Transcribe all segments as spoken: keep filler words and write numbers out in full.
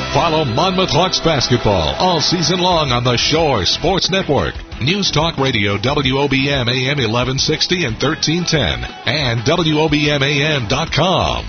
Follow Monmouth Hawks basketball all season long on the Shore Sports Network. News Talk Radio W O B M A M eleven sixty and thirteen ten and W O B M A M dot com.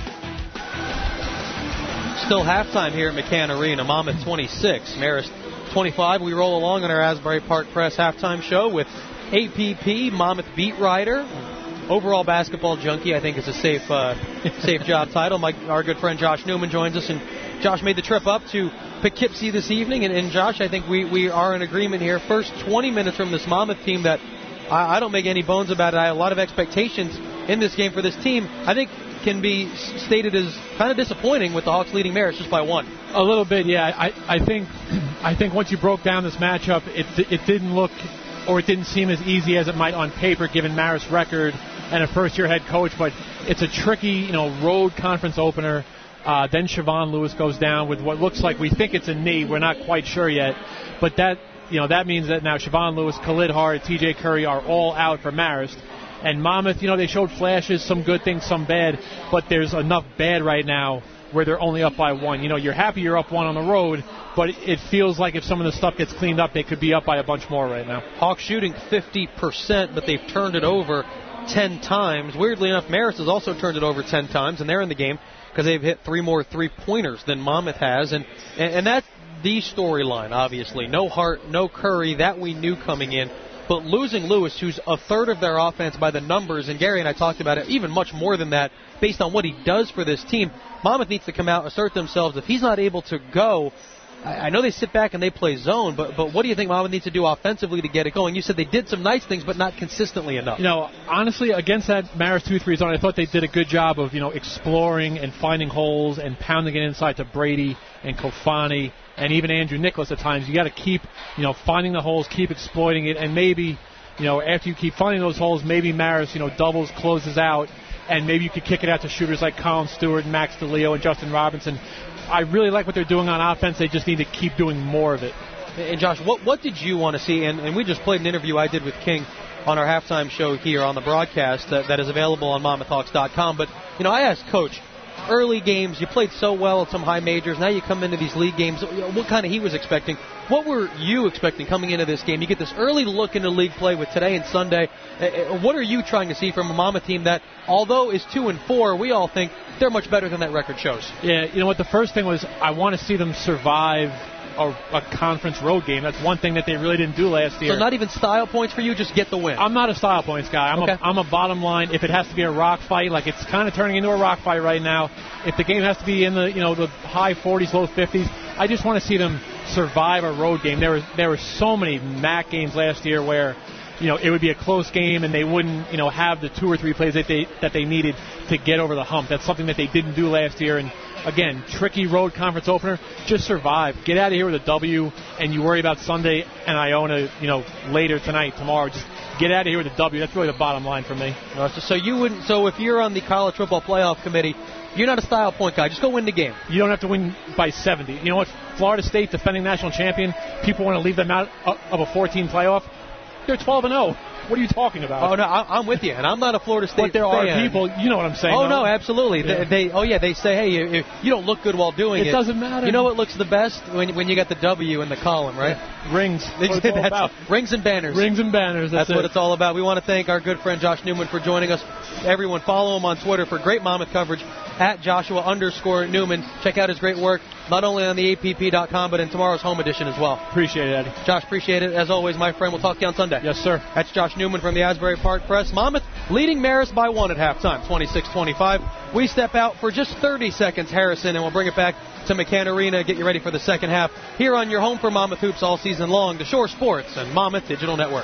Still halftime here at McCann Arena. Monmouth twenty-six, Marist twenty-five. We roll along on our Asbury Park Press halftime show with A P P, Monmouth beat writer, overall basketball junkie. I think it's a safe uh, safe job title. My, our good friend Josh Newman joins us, and Josh made the trip up to Poughkeepsie this evening. And, and Josh, I think we, we are in agreement here. First twenty minutes from this Monmouth team that I, I don't make any bones about it. I have a lot of expectations in this game for this team. I think can be stated as kind of disappointing with the Hawks leading Marist just by one. A little bit, yeah. I, I think I think once you broke down this matchup, it it didn't look or it didn't seem as easy as it might on paper given Marist's record and a first-year head coach. But it's a tricky, you know, road conference opener. Uh, then Siobhan Lewis goes down with what looks like we think it's a knee. We're not quite sure yet, but that you know that means that now Siobhan Lewis, Khalid Hart, T J Curry are all out for Marist. And Monmouth, you know, they showed flashes, some good things, some bad, but there's enough bad right now where they're only up by one. You know, you're happy you're up one on the road, but it feels like if some of the stuff gets cleaned up, they could be up by a bunch more right now. Hawks shooting fifty percent, but they've turned it over ten times. Weirdly enough, Marist has also turned it over ten times, and they're in the game because they've hit three more three-pointers than Monmouth has. And, and, and that's the storyline, obviously. No Hart, no Curry, that we knew coming in. But losing Lewis, who's a third of their offense by the numbers, and Gary and I talked about it, even much more than that, based on what he does for this team, Monmouth needs to come out and assert themselves. If he's not able to go, I know they sit back and they play zone, but but what do you think Monmouth needs to do offensively to get it going? You said they did some nice things, but not consistently enough. You know, honestly, against that Marist two three zone, I thought they did a good job of, you know, exploring and finding holes and pounding it inside to Brady and Kofani and even Andrew Nicholas at times. You got to keep, you know, finding the holes, keep exploiting it, and maybe, you know, after you keep finding those holes, maybe Marist, you know, doubles, closes out, and maybe you could kick it out to shooters like Colin Stewart, Max DeLeo, and Justin Robinson. I really like what they're doing on offense. They just need to keep doing more of it. And Josh, what what did you want to see? And, and we just played an interview I did with King on our halftime show here on the broadcast that, that is available on Monmouth Hawks dot com. But, you know, I asked Coach, early games, you played so well at some high majors. Now you come into these league games. What kind of he was expecting? What were you expecting coming into this game? You get this early look into league play with today and Sunday. What are you trying to see from a Monmouth team that, although is two and four, we all think they're much better than that record shows? Yeah, you know what? The first thing was I want to see them survive a, a conference road game. That's one thing that they really didn't do last year. So not even style points for you, just get the win. I'm not a style points guy. I'm, okay. a, I'm a bottom line. If it has to be a rock fight, like it's kind of turning into a rock fight right now. If the game has to be in the you know the high forties, low fifties, I just want to see them survive a road game. There was there were so many M A C games last year where you know it would be a close game and they wouldn't you know have the two or three plays that they that they needed to get over the hump. That's something that they didn't do last year. And again, tricky road conference opener. Just survive. Get out of here with a W, and you worry about Sunday and Iona, you know, later tonight, tomorrow. Just get out of here with a W. That's really the bottom line for me. So you wouldn't. So if you're on the college football playoff committee, you're not a style point guy. Just go win the game. You don't have to win by seventy. You know what? Florida State, defending national champion. People want to leave them out of a fourteen playoff. They're twelve and oh. What are you talking about? Oh, no, I'm with you, and I'm not a Florida State fan. But there fan. are people, you know what I'm saying. Oh, though. no, absolutely. Yeah. They, they, oh, yeah, they say, hey, you, you don't look good while doing it. It doesn't matter. You know what looks the best? When, when you got the W in the column, right? Yeah. Rings. That's That's about. Rings and banners. Rings and banners. That's, That's what it's all about. We want to thank our good friend Josh Newman for joining us. Everyone, follow him on Twitter for great Monmouth coverage at Joshua underscore Newman. Check out his great work, not only on the A P P dot com, but in tomorrow's home edition as well. Appreciate it, Eddie. Josh, appreciate it. As always, my friend, we'll talk to you on Sunday. Yes, sir. That's Josh Newman from the Asbury Park Press. Monmouth leading Marist by one at halftime, twenty-six twenty-five. We step out for just thirty seconds, Harrison, and we'll bring it back to McCann Arena. Get you ready for the second half here on your home for Monmouth Hoops all season long, the Shore Sports and Monmouth Digital Network.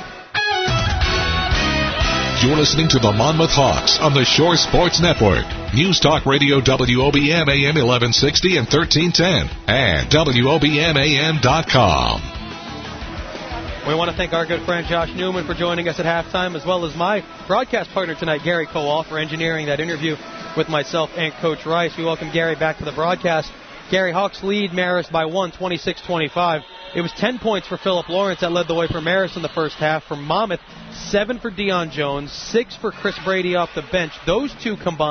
You're listening to the Monmouth Hawks on the Shore Sports Network. News Talk Radio W O B M A M eleven sixty and thirteen ten and W O B M A M dot com. We want to thank our good friend Josh Newman for joining us at halftime, as well as my broadcast partner tonight, Gary Kowal, for engineering that interview with myself and Coach Rice. We welcome Gary back to the broadcast. Gary, Hawks lead Marist by one, twenty-six twenty-five. It was ten points for Philip Lawrence that led the way for Marist in the first half. For Monmouth, seven for Deion Jones, six for Chris Brady off the bench. Those two combined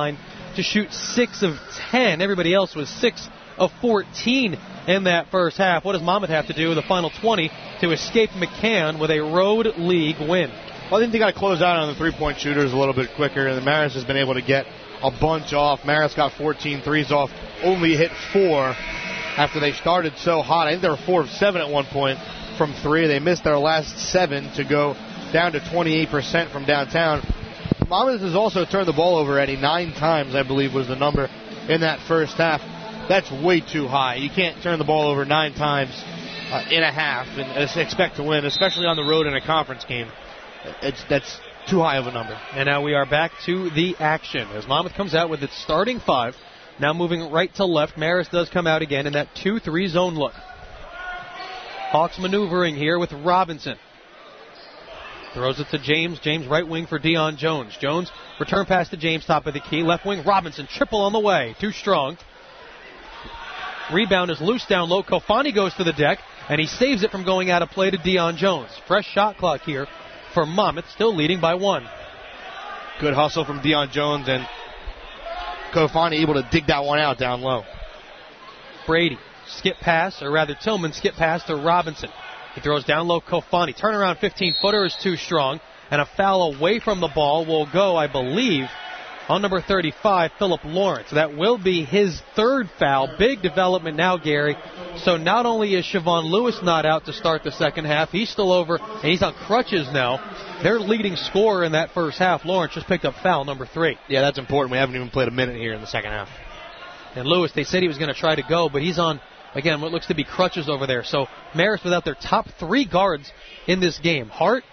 to shoot six of ten. Everybody else was six of fourteen in that first half. What does Monmouth have to do in the final twenty to escape McCann with a road league win? Well, I think they got to close out on the three-point shooters a little bit quicker, and Marist has been able to get a bunch off. Marist got fourteen threes off, only hit four after they started so hot. I think they were four of seven at one point from three. They missed their last seven to go down to twenty-eight percent from downtown. Monmouth has also turned the ball over, Eddie, nine times, I believe, was the number in that first half. That's way too high. You can't turn the ball over nine times uh, in a half and expect to win, especially on the road in a conference game. It's that's too high of a number. And now we are back to the action as Monmouth comes out with its starting five. Now moving right to left, Marist does come out again in that two three zone look. Hawks maneuvering here with Robinson. Throws it to James. James right wing for Deion Jones. Jones return pass to James, top of the key. Left wing, Robinson. Triple on the way. Too strong. Rebound is loose down low. Kofani goes to the deck, and he saves it from going out of play to Deion Jones. Fresh shot clock here for Monmouth, still leading by one. Good hustle from Deion Jones, and Kofani able to dig that one out down low. Brady, skip pass, or rather Tillman, skip pass to Robinson. He throws down low Kofani. Turnaround fifteen-footer is too strong, and a foul away from the ball will go, I believe, on number thirty-five, Philip Lawrence. That will be his third foul. Big development now, Gary. So not only is Siobhan Lewis not out to start the second half, he's still over, and he's on crutches now. Their leading scorer in that first half, Lawrence, just picked up foul number three. Yeah, that's important. We haven't even played a minute here in the second half. And Lewis, they said he was going to try to go, but he's on, again, what looks to be crutches over there. So Marist without their top three guards in this game. Hart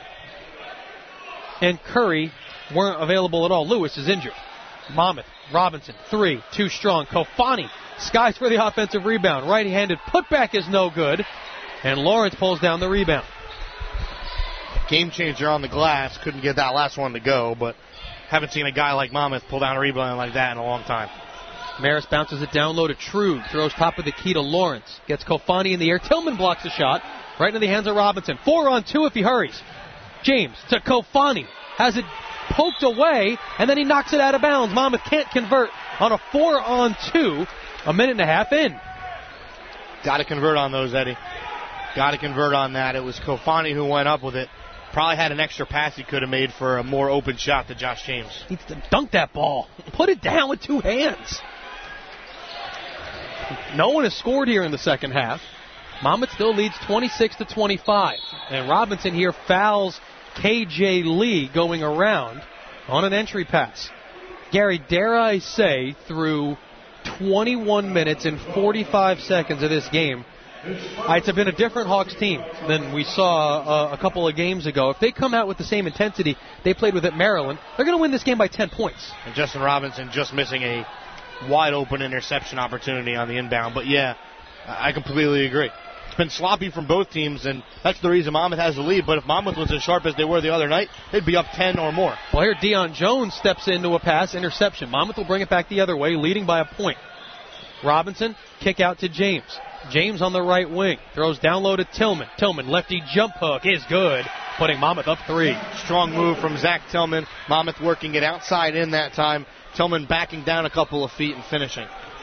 and Curry weren't available at all. Lewis is injured. Monmouth, Robinson, three, too strong. Kofani skies for the offensive rebound. Right-handed putback is no good, and Lawrence pulls down the rebound. Game changer on the glass. Couldn't get that last one to go, but haven't seen a guy like Monmouth pull down a rebound like that in a long time. Marist bounces it down low to Trude. Throws top of the key to Lawrence. Gets Kofani in the air. Tillman blocks the shot. Right into the hands of Robinson. Four on two if he hurries. James to Kofani. Has it poked away, and then he knocks it out of bounds. Monmouth can't convert on a four on two. A minute and a half in. Got to convert on those, Eddie. Got to convert on that. It was Kofani who went up with it. Probably had an extra pass he could have made for a more open shot to Josh James. Needs to dunk that ball. Put it down with two hands. No one has scored here in the second half. Monmouth still leads twenty-six to twenty-five. And Robinson here fouls K J Lee going around on an entry pass. Gary, dare I say, through twenty-one minutes and forty-five seconds of this game, it's been a different Hawks team than we saw uh, a couple of games ago. If they come out with the same intensity they played with at Maryland, they're going to win this game by ten points. And Justin Robinson just missing a wide-open interception opportunity on the inbound. But, yeah, I completely agree. It's been sloppy from both teams, and that's the reason Monmouth has the lead. But if Monmouth was as sharp as they were the other night, they'd be up ten or more. Well, here Deion Jones steps into a pass, interception. Monmouth will bring it back the other way, leading by a point. Robinson, kick out to James. James on the right wing. Throws down low to Tillman. Tillman, lefty jump hook is good, putting Monmouth up three. Strong move from Zach Tillman. Monmouth working it outside in that time. Tillman backing down a couple of feet and finishing.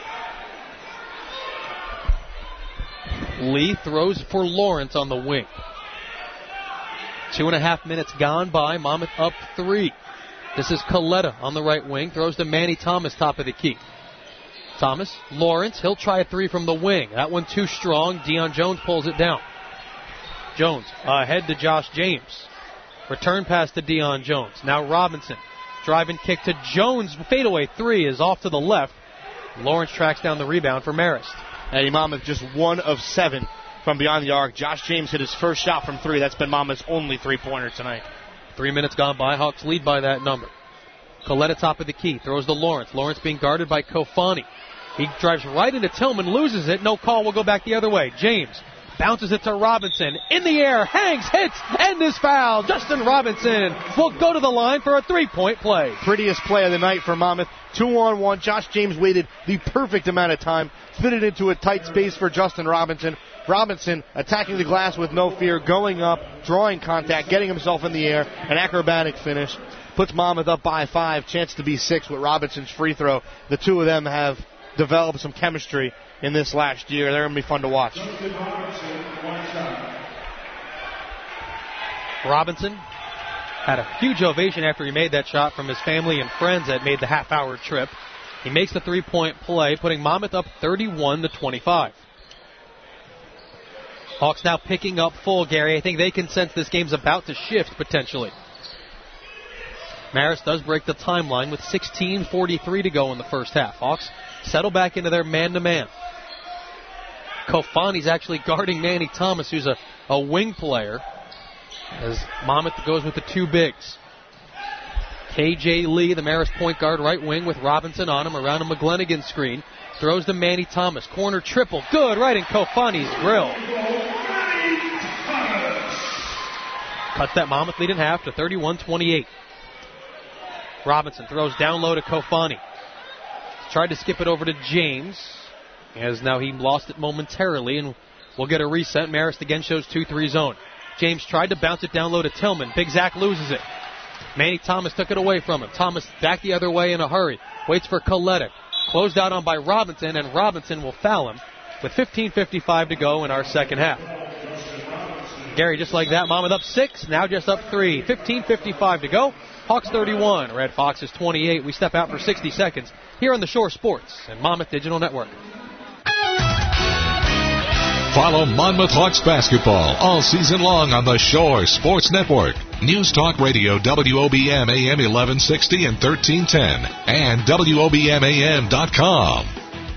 Lee throws for Lawrence on the wing. Two and a half minutes gone by. Monmouth up three. This is Coletta on the right wing. Throws to Manny Thomas, top of the key. Thomas, Lawrence, he'll try a three from the wing. That one too strong. Deion Jones pulls it down. Jones ahead to Josh James. Return pass to Deion Jones. Now Robinson. Driving kick to Jones. Fadeaway three is off to the left. Lawrence tracks down the rebound for Marist. Eddie Monmouth just one of seven from beyond the arc. Josh James hit his first shot from three. That's been Monmouth's only three-pointer tonight. Three minutes gone by. Hawks lead by that number. Coletta top of the key. Throws to Lawrence. Lawrence being guarded by Kofani. He drives right into Tillman. Loses it. No call. Will go back the other way. James bounces it to Robinson. In the air. Hangs. Hits. And is fouled. Justin Robinson will go to the line for a three-point play. Prettiest play of the night for Monmouth. Two on one. Josh James waited the perfect amount of time. Fitted into a tight space for Justin Robinson. Robinson attacking the glass with no fear. Going up. Drawing contact. Getting himself in the air. An acrobatic finish. puts Monmouth up by five, chance to be six with Robinson's free throw. The two of them have developed some chemistry in this last year. They're going to be fun to watch. Robinson had a huge ovation after he made that shot from his family and friends that made the half-hour trip. He makes the three-point play, putting Monmouth up thirty-one to twenty-five. Hawks now picking up full, Gary. I think they can sense this game's about to shift, potentially. Marist does break the timeline with sixteen forty-three to go in the first half. Hawks settle back into their man-to-man. Kofani's actually guarding Manny Thomas, who's a, a wing player, as Monmouth goes with the two bigs. K J Lee, the Marist point guard, right wing with Robinson on him around a McGlenigan screen. Throws to Manny Thomas. Corner triple. Good, right in Kofani's grill. Cuts that Monmouth lead in half to thirty-one twenty-eight. Robinson throws down low to Kofani. Tried to skip it over to James, as now he lost it momentarily, and we'll get a reset. Marist again shows two three zone. James tried to bounce it down low to Tillman. Big Zach loses it. Manny Thomas took it away from him. Thomas back the other way in a hurry. Waits for Coletta. Closed out on by Robinson, and Robinson will foul him with fifteen fifty-five to go in our second half. Gary, just like that, Monmouth up six, now just up three. fifteen fifty-five to go. Hawks thirty-one, Red Foxes twenty-eight. We step out for sixty seconds here on the Shore Sports and Monmouth Digital Network. Follow Monmouth Hawks basketball all season long on the Shore Sports Network. News Talk Radio, W O B M A M eleven sixty and thirteen ten, and W O B M A M dot com.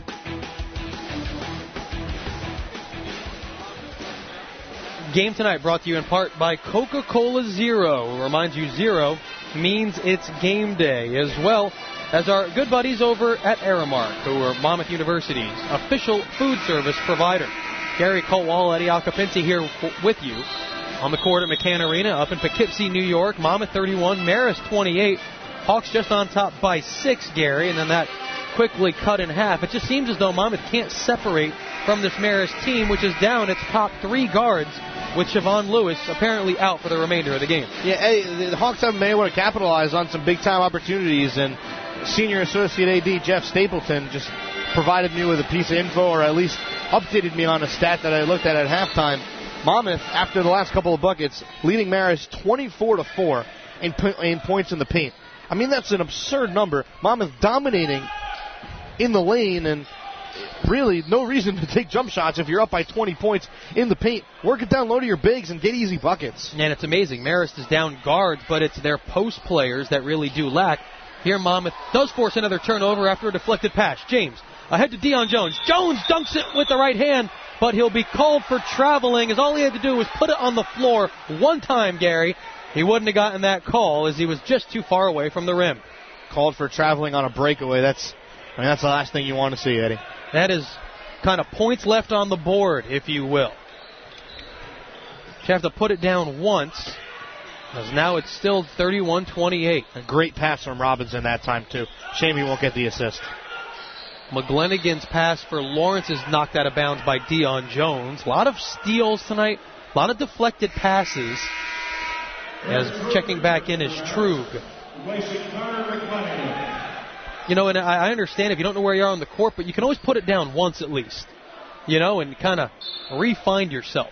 Game tonight brought to you in part by Coca-Cola Zero. Who reminds you zero means it's game day, as well as our good buddies over at Aramark, who are Monmouth University's official food service provider. Gary Colwell, Eddie Alcapinti here f- with you on the court at McCann Arena up in Poughkeepsie, New York. Monmouth thirty-one, Marist twenty-eight. Hawks just on top by six, Gary, and then that quickly cut in half. It just seems as though Monmouth can't separate from this Marist team, which is down its top three guards, with Siobhan Lewis apparently out for the remainder of the game. Yeah, Eddie, the Hawks haven't been able to capitalize on some big-time opportunities, and Senior Associate A D Jeff Stapleton just provided me with a piece of info, or at least updated me on a stat that I looked at at halftime. Monmouth, after the last couple of buckets, leading Marist twenty-four to four in, in points in the paint. I mean, that's an absurd number. Monmouth dominating in the lane, and really no reason to take jump shots if you're up by twenty points in the paint. Work it down low to your bigs and get easy buckets. And it's amazing. Marist is down guards, but it's their post players that really do lack. Here Monmouth does force another turnover after a deflected pass. James ahead to Deion Jones. Jones dunks it with the right hand, but he'll be called for traveling, as all he had to do was put it on the floor one time, Gary. He wouldn't have gotten that call, as he was just too far away from the rim. Called for traveling on a breakaway. That's, I mean, that's the last thing you want to see, Eddie. That is kind of points left on the board, if you will. You have to put it down once, because now it's still thirty-one twenty-eight. A great pass from Robinson that time, too. Shame he won't get the assist. McGlenigan's pass for Lawrence is knocked out of bounds by Deion Jones. A lot of steals tonight, a lot of deflected passes. As checking back in is Trug. You know, and I understand if you don't know where you are on the court, but you can always put it down once at least, you know, and kind of re-find yourself.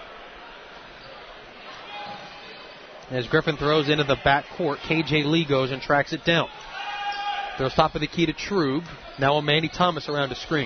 As Griffin throws into the back court, K J Lee goes and tracks it down. Throws top of the key to Trug. Now a Manny Thomas around a screen.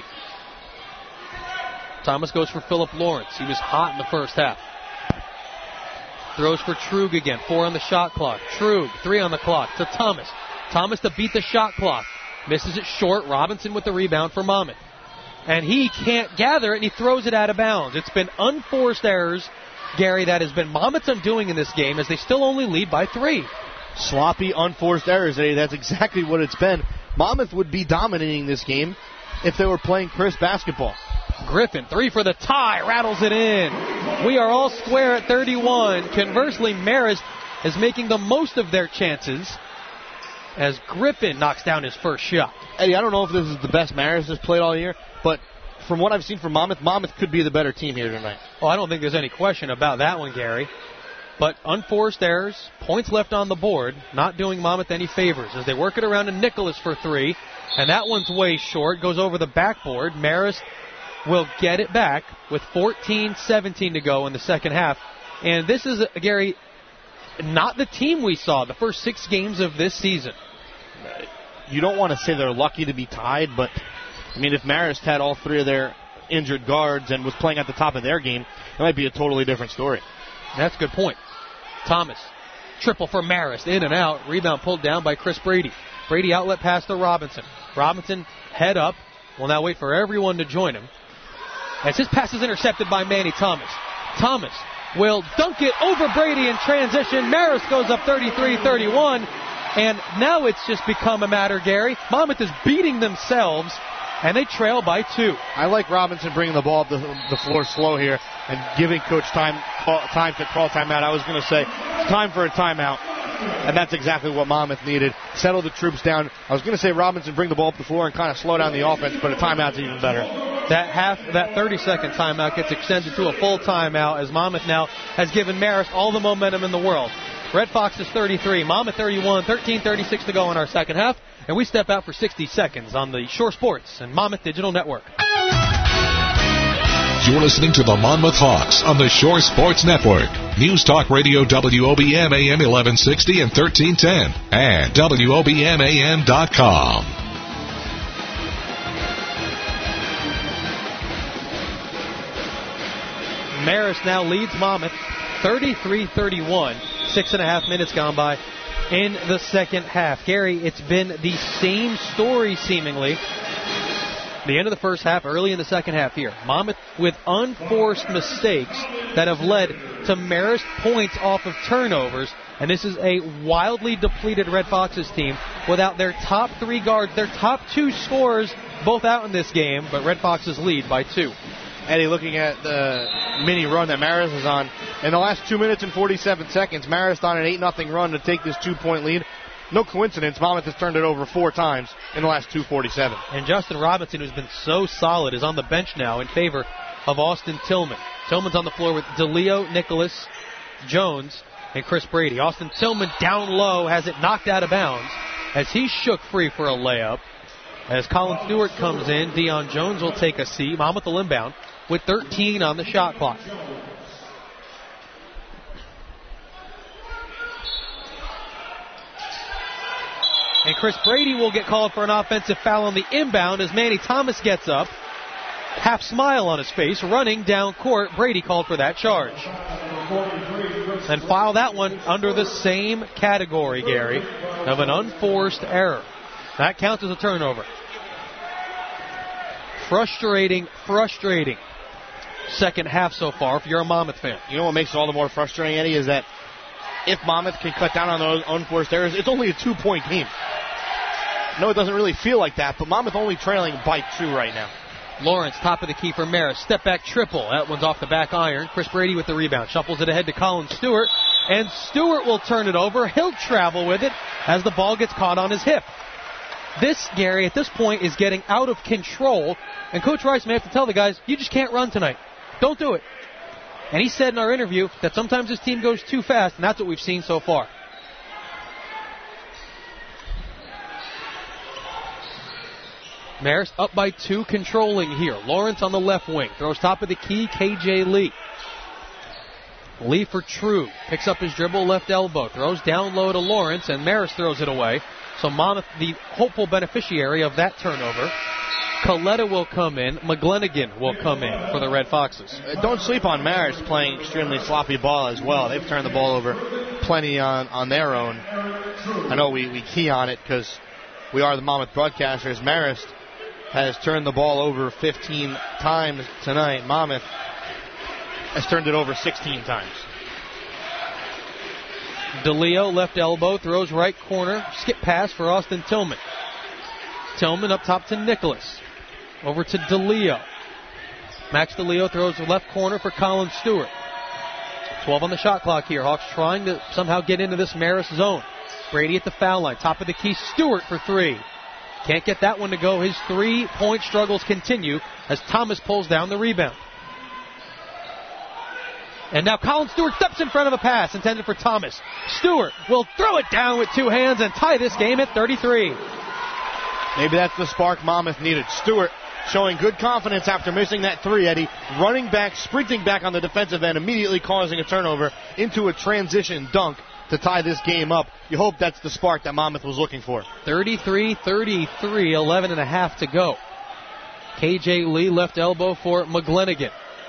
Thomas goes for Philip Lawrence. He was hot in the first half. Throws for Trug again. Four on the shot clock. Trug, three on the clock to Thomas. Thomas to beat the shot clock. Misses it short. Robinson with the rebound for Monmouth. And he can't gather it, and he throws it out of bounds. It's been unforced errors, Gary, that has been Monmouth's undoing in this game, as they still only lead by three. Sloppy, unforced errors, Eddie. That's exactly what it's been. Monmouth would be dominating this game if they were playing crisp basketball. Griffin, three for the tie, rattles it in. We are all square at thirty-one. Conversely, Marist is making the most of their chances as Griffin knocks down his first shot. Eddie, I don't know if this is the best Marist has played all year, but from what I've seen from Monmouth, Monmouth could be the better team here tonight. Oh, I don't think there's any question about that one, Gary. But unforced errors, points left on the board, not doing Monmouth any favors as they work it around to Nicholas for three. And that one's way short, goes over the backboard. Marist will get it back with fourteen seventeen to go in the second half. And this is, uh, Gary, not the team we saw the first six games of this season. You don't want to say they're lucky to be tied, but, I mean, if Marist had all three of their injured guards and was playing at the top of their game, it might be a totally different story. That's a good point. Thomas, triple for Marist, in and out. Rebound pulled down by Chris Brady. Brady outlet pass to Robinson. Robinson head up. Will now wait for everyone to join him. As his pass is intercepted by Manny Thomas. Thomas will dunk it over Brady in transition. Marist goes up thirty-three thirty-one. And now it's just become a matter, Gary. Monmouth is beating themselves, and they trail by two. I like Robinson bringing the ball up the, the floor slow here and giving Coach time call, time to call timeout. I was going to say, it's time for a timeout, and that's exactly what Monmouth needed. Settle the troops down. I was going to say Robinson bring the ball up the floor and kind of slow down the offense, but a timeout's even better. That half, that thirty-second timeout gets extended to a full timeout as Monmouth now has given Marist all the momentum in the world. Red Foxes thirty-three, Monmouth thirty-one, thirteen thirty-six to go in our second half, and we step out for sixty seconds on the Shore Sports and Monmouth Digital Network. You're listening to the Monmouth Hawks on the Shore Sports Network. News Talk Radio W O B M A M eleven sixty and thirteen ten and W O B M A M dot com. Marist now leads Monmouth thirty-three thirty-one. Six and a half minutes gone by in the second half. Gary, it's been the same story seemingly. The end of the first half, early in the second half here. Monmouth with unforced mistakes that have led to Marist points off of turnovers. And this is a wildly depleted Red Foxes team without their top three guards, their top two scorers, both out in this game, but Red Foxes lead by two. Eddie, looking at the mini run that Marist is on, in the last two minutes and forty-seven seconds, Marist on an eight nothing run to take this two-point lead. No coincidence, Monmouth has turned it over four times in the last two forty-seven. And Justin Robinson, who's been so solid, is on the bench now in favor of Austin Tillman. Tillman's on the floor with DeLeo, Nicholas, Jones, and Chris Brady. Austin Tillman down low has it knocked out of bounds as he shook free for a layup. As Colin Stewart comes in, Deion Jones will take a seat. Monmouth will inbound with thirteen on the shot clock. And Chris Brady will get called for an offensive foul on the inbound as Manny Thomas gets up. Half smile on his face, running down court. Brady called for that charge. And file that one under the same category, Gary, of an unforced error. That counts as a turnover. Frustrating, frustrating second half so far if you're a Monmouth fan. You know what makes it all the more frustrating, Eddie, is that if Monmouth can cut down on those unforced errors, it's only a two-point game. No, it doesn't really feel like that, but Monmouth only trailing by two right now. Lawrence, top of the key for Marist. Step back triple. That one's off the back iron. Chris Brady with the rebound. Shuffles it ahead to Colin Stewart. And Stewart will turn it over. He'll travel with it as the ball gets caught on his hip. This, Gary, at this point is getting out of control. And Coach Rice may have to tell the guys, you just can't run tonight. Don't do it. And he said in our interview that sometimes his team goes too fast, and that's what we've seen so far. Marist up by two, controlling here. Lawrence on the left wing. Throws top of the key, K J Lee. Lee for True. Picks up his dribble, left elbow. Throws down low to Lawrence, and Marist throws it away. So Monmouth, the hopeful beneficiary of that turnover. Coletta will come in. McGlennigan will come in for the Red Foxes. Don't sleep on Marist playing extremely sloppy ball as well. They've turned the ball over plenty on, on their own. I know we, we key on it because we are the Monmouth broadcasters. Marist has turned the ball over fifteen times tonight. Monmouth has turned it over sixteen times. DeLeo, left elbow, throws right corner. Skip pass for Austin Tillman. Tillman up top to Nicholas. Over to DeLeo. Max DeLeo throws left corner for Colin Stewart. twelve on the shot clock here. Hawks trying to somehow get into this Marist zone. Brady at the foul line. Top of the key, Stewart for three. Can't get that one to go. His three-point struggles continue as Thomas pulls down the rebound. And now Colin Stewart steps in front of a pass intended for Thomas. Stewart will throw it down with two hands and tie this game at thirty-three. Maybe that's the spark Monmouth needed. Stewart showing good confidence after missing that three, Eddie. Running back, sprinting back on the defensive end, immediately causing a turnover into a transition dunk to tie this game up. You hope that's the spark that Monmouth was looking for. thirty-three thirty-three, eleven and a half to go. K J Lee left elbow for McGlenigan.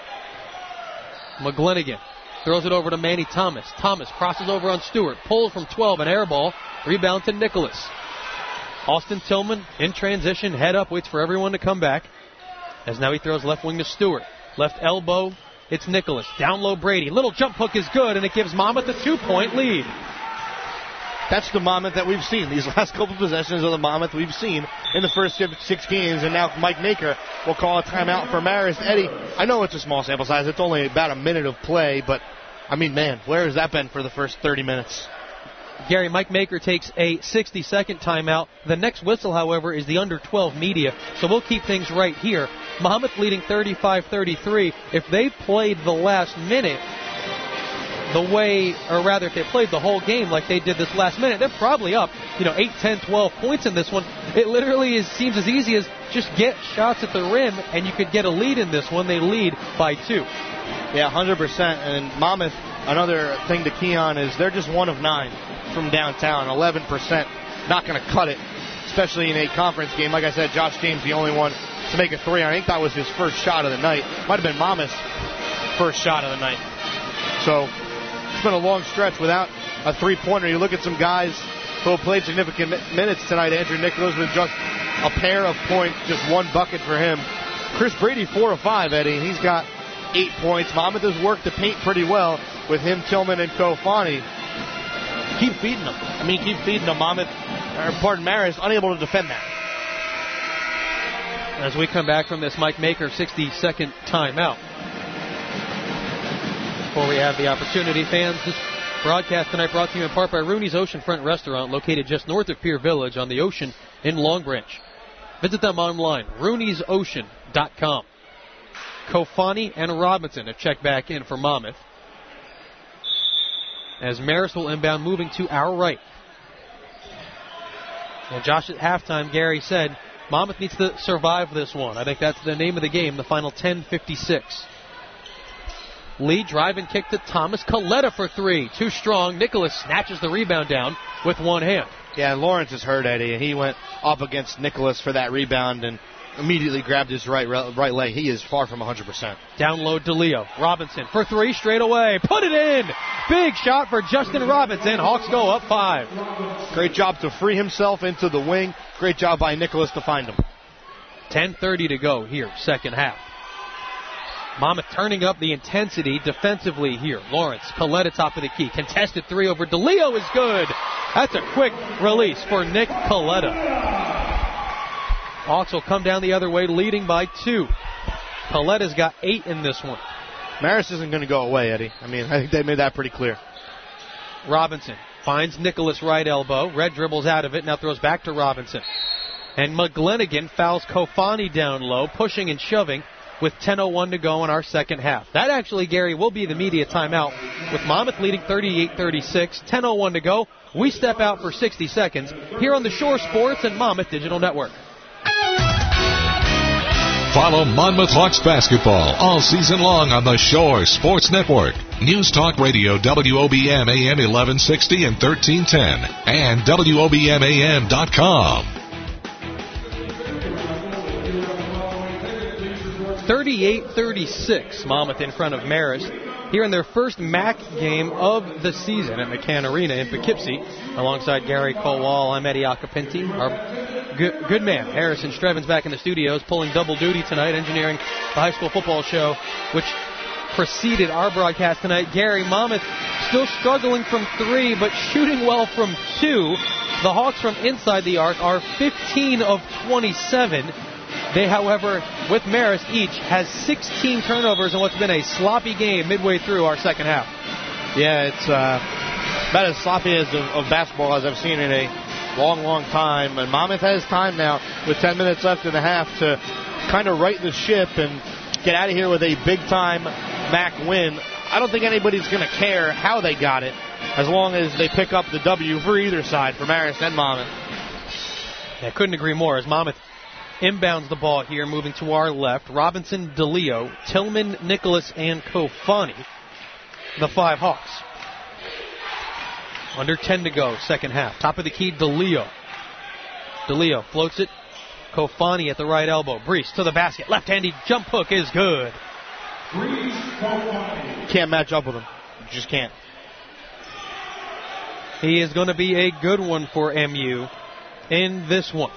McGlenigan throws it over to Manny Thomas. Thomas crosses over on Stewart. Pulls from twelve, an air ball. Rebound to Nicholas. Austin Tillman in transition, head up, waits for everyone to come back. As now he throws left wing to Stewart. Left elbow, it's Nicholas. Down low Brady. Little jump hook is good, and it gives Monmouth a two-point lead. That's the Monmouth that we've seen. These last couple possessions of the Monmouth we've seen in the first six games, and now Mike Maker will call a timeout for Marist. Eddie, I know it's a small sample size. It's only about a minute of play, but, I mean, man, where has that been for the first thirty minutes? Gary, Mike Maker takes a sixty-second timeout. The next whistle, however, is the under twelve media, so we'll keep things right here. Monmouth leading thirty-five thirty-three. If they played the last minute the way, or rather if they played the whole game like they did this last minute, they're probably up, you know, eight, ten, twelve points in this one. It literally is, seems as easy as just get shots at the rim, and you could get a lead in this one. They lead by two. Yeah, one hundred percent. And Monmouth, another thing to key on is they're just one of nine from downtown, eleven percent. Not going to cut it, especially in a conference game. Like I said, Josh James, the only one to make a three. I think that was his first shot of the night. Might have been Monmouth's first shot of the night. So it's been a long stretch without a three-pointer. You look at some guys who have played significant minutes tonight. Andrew Nicholas with just a pair of points, just one bucket for him. Chris Brady, four of five, Eddie, and he's got eight points. Monmouth has worked the paint pretty well with him, Tillman, and Kofani. Keep feeding them. I mean, keep feeding them. Monmouth, or pardon, Marist, unable to defend that. As we come back from this Mike Maker sixty-second timeout. Before we have the opportunity, fans, this broadcast tonight brought to you in part by Rooney's Oceanfront Restaurant, located just north of Pier Village on the ocean in Long Branch. Visit them online, rooney's ocean dot com. Kofani and Robinson have checked back in for Monmouth. As Marist will inbound, moving to our right. And Josh, at halftime, Gary said, Monmouth needs to survive this one. I think that's the name of the game, the final ten fifty-six. Lee drive and kick to Thomas. Coletta for three. Too strong. Nicholas snatches the rebound down with one hand. Yeah, Lawrence is hurt, Eddie, and he went up against Nicholas for that rebound and immediately grabbed his right right leg. He is far from one hundred percent. Down low, DeLeo. Robinson for three straight away. Put it in. Big shot for Justin Robinson. Hawks go up five. Great job to free himself into the wing. Great job by Nicholas to find him. ten thirty to go here, second half. Monmouth turning up the intensity defensively here. Lawrence, Coletta top of the key. Contested three over DeLeo is good. That's a quick release for Nick Coletta. Hawks will come down the other way, leading by two. Coletta's got eight in this one. Marist isn't going to go away, Eddie. I mean, I think they made that pretty clear. Robinson finds Nicholas right elbow. Red dribbles out of it, now throws back to Robinson. And McGlenigan fouls Kofani down low, pushing and shoving with ten oh one to go in our second half. That actually, Gary, will be the media timeout with Monmouth leading thirty-eight thirty-six, ten oh one to go. We step out for sixty seconds here on the Shore Sports and Monmouth Digital Network. Follow Monmouth Hawks basketball all season long on the Shore Sports Network. News Talk Radio, W O B M A M eleven sixty and thirteen ten, and W O B M A M dot com. thirty-eight thirty-six, Monmouth in front of Marist here in their first M A C game of the season at McCann Arena in Poughkeepsie. Alongside Gary Colwall, I'm Eddie Acapinti. Our good, good man, Harrison Strevens, back in the studios, pulling double duty tonight, engineering the high school football show, which preceded our broadcast tonight. Gary, Monmouth still struggling from three, but shooting well from two. The Hawks from inside the arc are fifteen of twenty-seven. They, however, with Marist each, has sixteen turnovers in what's been a sloppy game midway through our second half. Yeah, it's uh, about as sloppy as of, of basketball as I've seen in a long, long time. And Monmouth has time now, with ten minutes left in the half, to kind of right the ship and get out of here with a big-time M A C win. I don't think anybody's going to care how they got it as long as they pick up the W for either side, for Marist and Monmouth. I couldn't agree more as Monmouth inbounds the ball here, moving to our left. Robinson, DeLeo, Tillman, Nicholas, and Kofani, the five Hawks. Under ten to go, second half. Top of the key, DeLeo. DeLeo floats it. Kofani at the right elbow. Brees to the basket. Left-handed jump hook is good. Can't match up with him. You just can't. He is going to be a good one for M U in this one.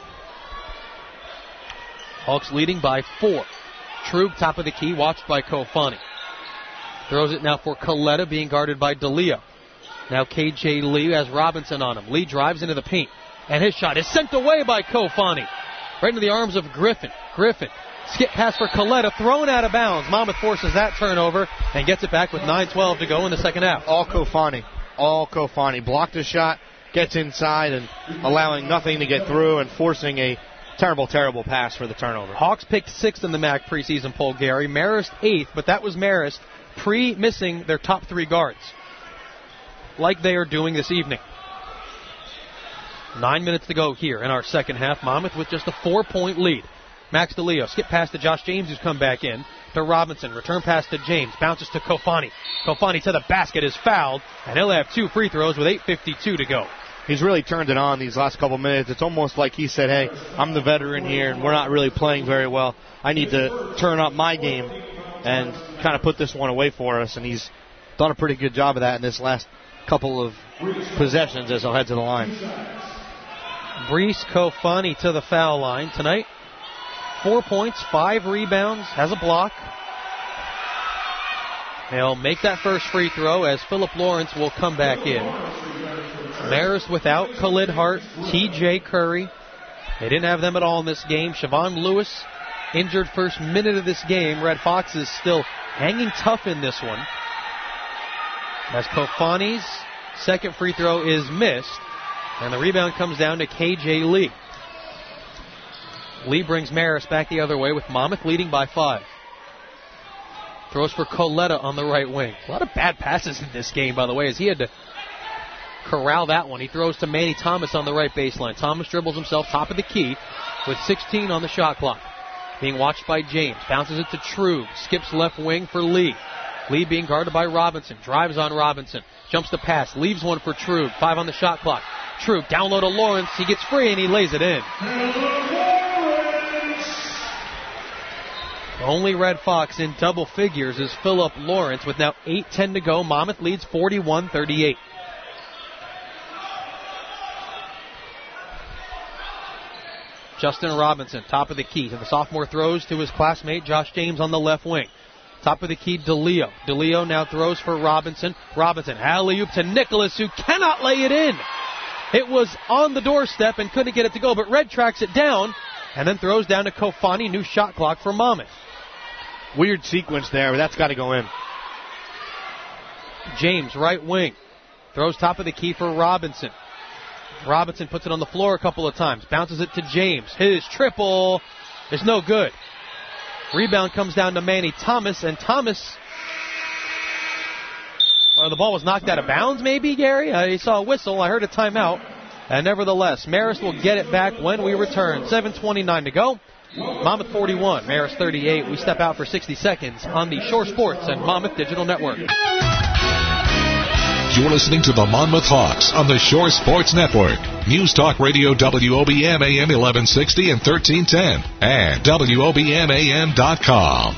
Hawks leading by four. True, top of the key, watched by Kofani. Throws it now for Coletta, being guarded by DeLeo. Now K J Lee has Robinson on him. Lee drives into the paint, and his shot is sent away by Kofani. Right into the arms of Griffin. Griffin, skip pass for Coletta, thrown out of bounds. Monmouth forces that turnover and gets it back with nine twelve to go in the second half. All Kofani. All Kofani. Blocked a shot, gets inside, and allowing nothing to get through and forcing a terrible, terrible pass for the turnover. Hawks picked sixth in the M A C preseason poll, Gary. Marist eighth, but that was Marist pre-missing their top three guards, like they are doing this evening. Nine minutes to go here in our second half. Monmouth with just a four-point lead. Max DeLeo, skip pass to Josh James, who's come back in. To Robinson, return pass to James, bounces to Kofani. Kofani to the basket, is fouled, and he'll have two free throws with eight fifty-two to go. He's really turned it on these last couple minutes. It's almost like he said, hey, I'm the veteran here, and we're not really playing very well. I need to turn up my game and kind of put this one away for us, and he's done a pretty good job of that in this last couple of possessions as he'll head to the line. Brees Kofani to the foul line tonight. Four points, five rebounds, has a block. He'll make that first free throw as Philip Lawrence will come back in. Marist without Khalid Hart, T J Curry. They didn't have them at all in this game. Siobhan Lewis injured first minute of this game. Red Foxes still hanging tough in this one, as Kofani's second free throw is missed, and the rebound comes down to K J Lee. Lee brings Marist back the other way with Monmouth leading by five. Throws for Coletta on the right wing. A lot of bad passes in this game, by the way, as he had to corral that one. He throws to Manny Thomas on the right baseline. Thomas dribbles himself top of the key with sixteen on the shot clock. Being watched by James. Bounces it to True. Skips left wing for Lee. Lee being guarded by Robinson. Drives on Robinson. Jumps the pass. Leaves one for True. Five on the shot clock. True down low to Lawrence. He gets free and he lays it in. The only Red Fox in double figures is Philip Lawrence with now eight ten to go. Monmouth leads forty-one thirty-eight. Justin Robinson, top of the key. To the sophomore throws to his classmate Josh James on the left wing. Top of the key, DeLeo. DeLeo now throws for Robinson. Robinson, alley-oop to Nicholas, who cannot lay it in. It was on the doorstep and couldn't get it to go, but Red tracks it down and then throws down to Kofani. New shot clock for Monmouth. Weird sequence there, but that's got to go in. James, right wing. Throws top of the key for Robinson. Robinson puts it on the floor a couple of times. Bounces it to James. His triple is no good. Rebound comes down to Manny Thomas, and Thomas... Well, the ball was knocked out of bounds, maybe, Gary? I saw a whistle. I heard a timeout. And nevertheless, Marist will get it back when we return. seven twenty-nine to go. Monmouth forty-one, Marist thirty-eight. We step out for sixty seconds on the Shore Sports and Monmouth Digital Network. You're listening to the Monmouth Hawks on the Shore Sports Network. News Talk Radio W O B M A M eleven sixty and thirteen ten and W O B M A M dot com.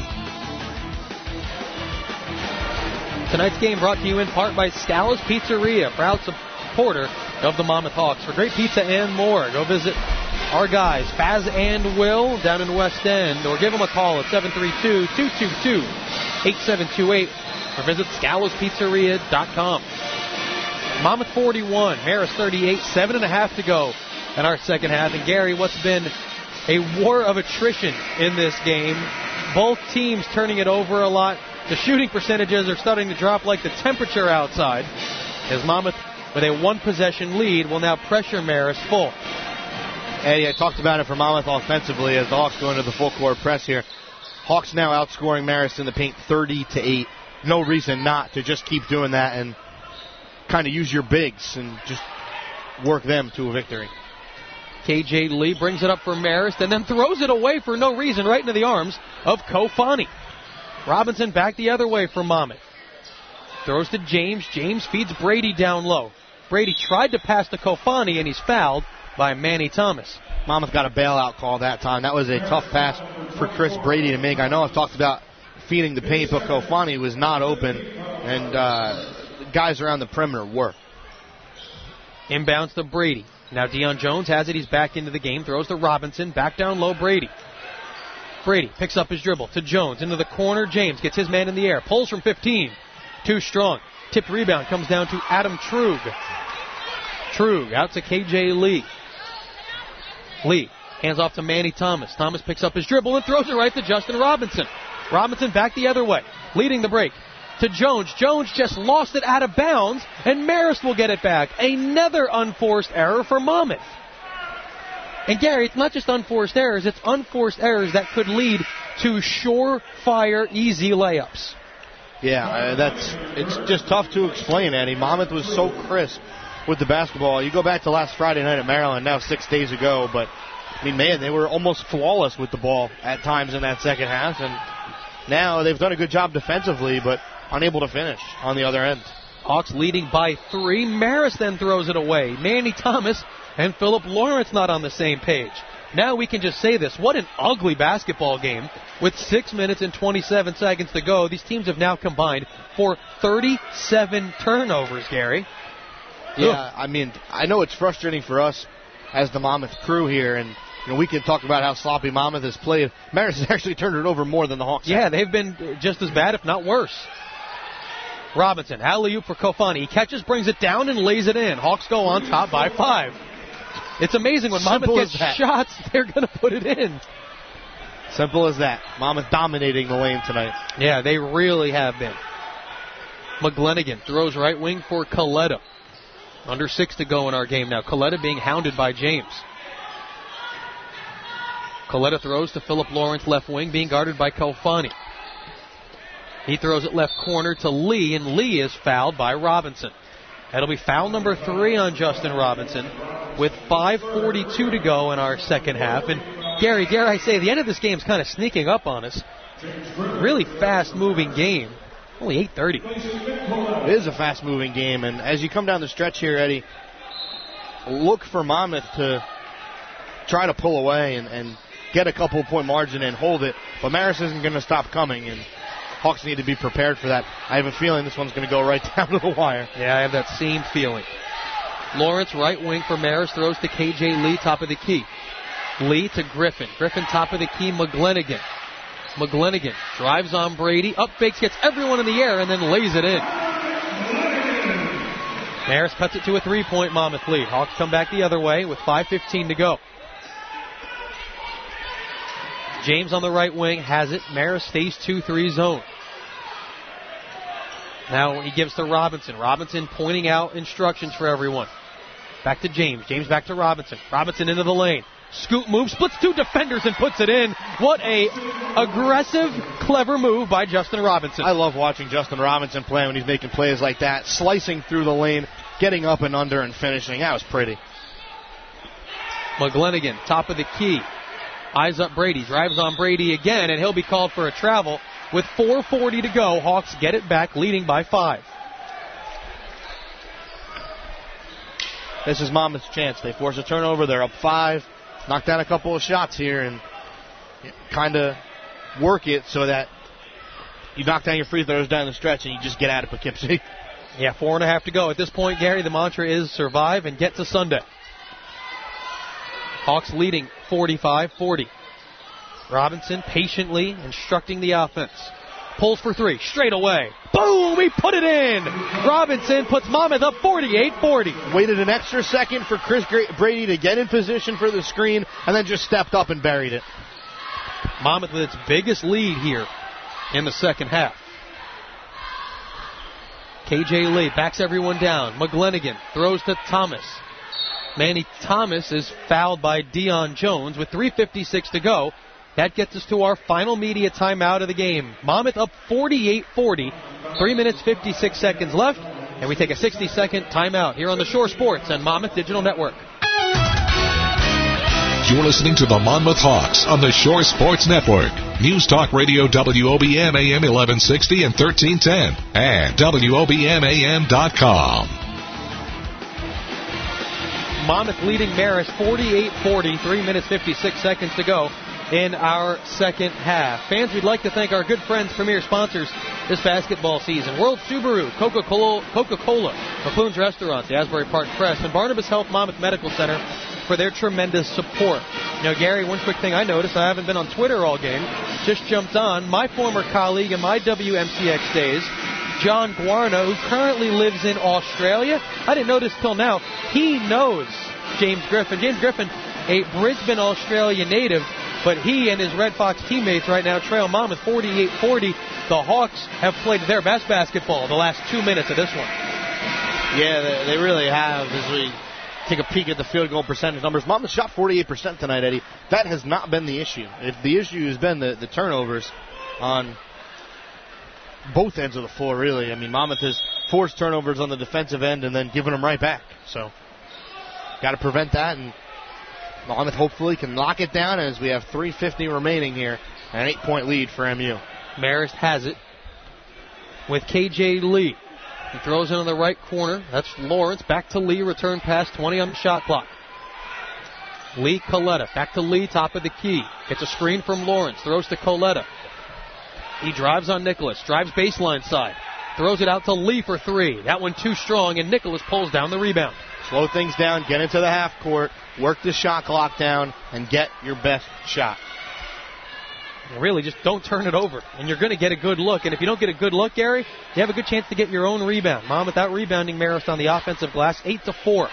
Tonight's game brought to you in part by Scala's Pizzeria, proud supporter of the Monmouth Hawks. For great pizza and more, go visit our guys, Faz and Will, down in West End, or give them a call at seven three two, two two two, eight seven two eight, or visit scalas pizzeria dot com. Monmouth forty-one, Marist thirty-eight, seven and a half to go in our second half. And Gary, what's been a war of attrition in this game, both teams turning it over a lot. The shooting percentages are starting to drop like the temperature outside, as Monmouth, with a one-possession lead, will now pressure Marist full. Eddie, I talked about it for Monmouth offensively as the Hawks go into the full-court press here. Hawks now outscoring Marist in the paint thirty to eight. no reason not to just keep doing that and kind of use your bigs and just work them to a victory. K J Lee brings it up for Marist and then throws it away for no reason right into the arms of Kofani. Robinson back the other way for Monmouth. Throws to James. James feeds Brady down low. Brady tried to pass to Kofani, and he's fouled by Manny Thomas. Monmouth got a bailout call that time. That was a tough pass for Chris Brady to make. I know I've talked about feeding the paint, but Kofani was not open, and uh, guys around the perimeter were. Inbounds to Brady. Now Deion Jones has it. He's back into the game. Throws to Robinson. Back down low, Brady. Brady picks up his dribble to Jones. Into the corner. James gets his man in the air. Pulls from fifteen. Too strong. Tipped rebound comes down to Adam Trug. Trug out to K J Lee. Lee hands off to Manny Thomas. Thomas picks up his dribble and throws it right to Justin Robinson. Robinson back the other way. Leading the break to Jones. Jones just lost it out of bounds, and Marist will get it back. Another unforced error for Monmouth. And Gary, it's not just unforced errors, it's unforced errors that could lead to surefire, easy layups. Yeah, uh, that's it's just tough to explain, Eddie. Monmouth was so crisp with the basketball. You go back to last Friday night at Maryland, now six days ago, but, I mean, man, they were almost flawless with the ball at times in that second half, and now they've done a good job defensively, but unable to finish on the other end. Hawks leading by three. Marist then throws it away. Manny Thomas and Philip Lawrence not on the same page. Now we can just say this. What an ugly basketball game. With six minutes and twenty-seven seconds to go, these teams have now combined for thirty-seven turnovers, Gary. Yeah, Ugh. I mean, I know it's frustrating for us as the Monmouth crew here, and you know, we can talk about how sloppy Monmouth has played. Marist has actually turned it over more than the Hawks. Yeah, have. They've been just as bad, if not worse. Robinson, alley-oop for Kofani. He catches, brings it down, and lays it in. Hawks go on top by five. It's amazing when Monmouth gets shots, they're going to put it in. Simple as that. Monmouth dominating the lane tonight. Yeah, they really have been. McGlenigan throws right wing for Coletta. Under six to go in our game now. Coletta being hounded by James. Coletta throws to Philip Lawrence, left wing, being guarded by Kofani. He throws it left corner to Lee, and Lee is fouled by Robinson. That'll be foul number three on Justin Robinson with five forty-two to go in our second half. And Gary, dare I say, the end of this game is kind of sneaking up on us. Really fast-moving game. Only eight thirty. It is a fast-moving game, and as you come down the stretch here, Eddie, look for Monmouth to try to pull away and, and get a couple-point margin and hold it. But Marist isn't going to stop coming, and Hawks need to be prepared for that. I have a feeling this one's going to go right down to the wire. Yeah, I have that same feeling. Lawrence, right wing for Marist, throws to K J Lee, top of the key. Lee to Griffin. Griffin, top of the key, McGlenigan. McGlenigan drives on Brady, up fakes, gets everyone in the air, and then lays it in. Marist cuts it to a three-point Monmouth lead. Hawks come back the other way with five fifteen to go. James on the right wing has it. Marist stays two three zone. Now he gives to Robinson. Robinson pointing out instructions for everyone. Back to James. James back to Robinson. Robinson into the lane. Scoot move, splits two defenders and puts it in. What a aggressive, clever move by Justin Robinson. I love watching Justin Robinson play when he's making plays like that. Slicing through the lane, getting up and under and finishing. That was pretty. McGlenigan, top of the key. Eyes up Brady, drives on Brady again, and he'll be called for a travel. With four forty to go, Hawks get it back, leading by five. This is Monmouth's chance. They force a turnover. They're up five. Knock down a couple of shots here and kind of work it so that you knock down your free throws down the stretch and you just get out of Poughkeepsie. Yeah, four and a half to go. At this point, Gary, the mantra is survive and get to Sunday. Hawks leading forty-five forty. Robinson patiently instructing the offense. Pulls for three, straight away. Boom, he put it in. Robinson puts Monmouth up forty-eight forty. Waited an extra second for Chris Brady to get in position for the screen, and then just stepped up and buried it. Monmouth with its biggest lead here in the second half. K J Lee backs everyone down. McGlenigan throws to Thomas. Manny Thomas is fouled by Deion Jones with three fifty-six to go. That gets us to our final media timeout of the game. Monmouth up forty-eight forty Three minutes, fifty-six seconds left, and we take a sixty-second timeout here on the Shore Sports and Monmouth Digital Network. You're listening to the Monmouth Hawks on the Shore Sports Network. News Talk Radio W O B M A M eleven sixty and thirteen ten and W O B M A M dot com. Monmouth leading Marist forty-eight forty, three minutes, fifty-six seconds to go in our second half. Fans, we'd like to thank our good friends, premier sponsors this basketball season. World Subaru, Coca-Cola, Coca-Cola, McClune's Restaurants, the Asbury Park Press, and Barnabas Health Monmouth Medical Center for their tremendous support. You know, Gary, one quick thing I noticed, I haven't been on Twitter all game, just jumped on. My former colleague in my W M C X days, John Guarna, who currently lives in Australia, I didn't notice till now, he knows James Griffin. James Griffin, a Brisbane, Australia native, but he and his Red Fox teammates right now trail Monmouth forty-eight forty. The Hawks have played their best basketball the last two minutes of this one. Yeah, they, they really have. As we take a peek at the field goal percentage numbers, Monmouth shot forty-eight percent tonight, Eddie. That has not been the issue. If the issue has been the, the turnovers on both ends of the floor, really. I mean, Monmouth has forced turnovers on the defensive end and then given them right back. So, got to prevent that, and Monmouth hopefully can lock it down as we have three fifty remaining here, and an eight-point lead for M U. Marist has it with K J Lee. He throws it in the right corner. That's Lawrence. Back to Lee. Return pass, twenty on the shot clock. Lee Coletta. Back to Lee, top of the key. Gets a screen from Lawrence. Throws to Coletta. He drives on Nicholas. Drives baseline side. Throws it out to Lee for three. That one too strong, and Nicholas pulls down the rebound. Slow things down, get into the half court, work the shot clock down, and get your best shot. Really, just don't turn it over, and you're going to get a good look. And if you don't get a good look, Gary, you have a good chance to get your own rebound. Monmouth out rebounding Marist on the offensive glass, eight to four.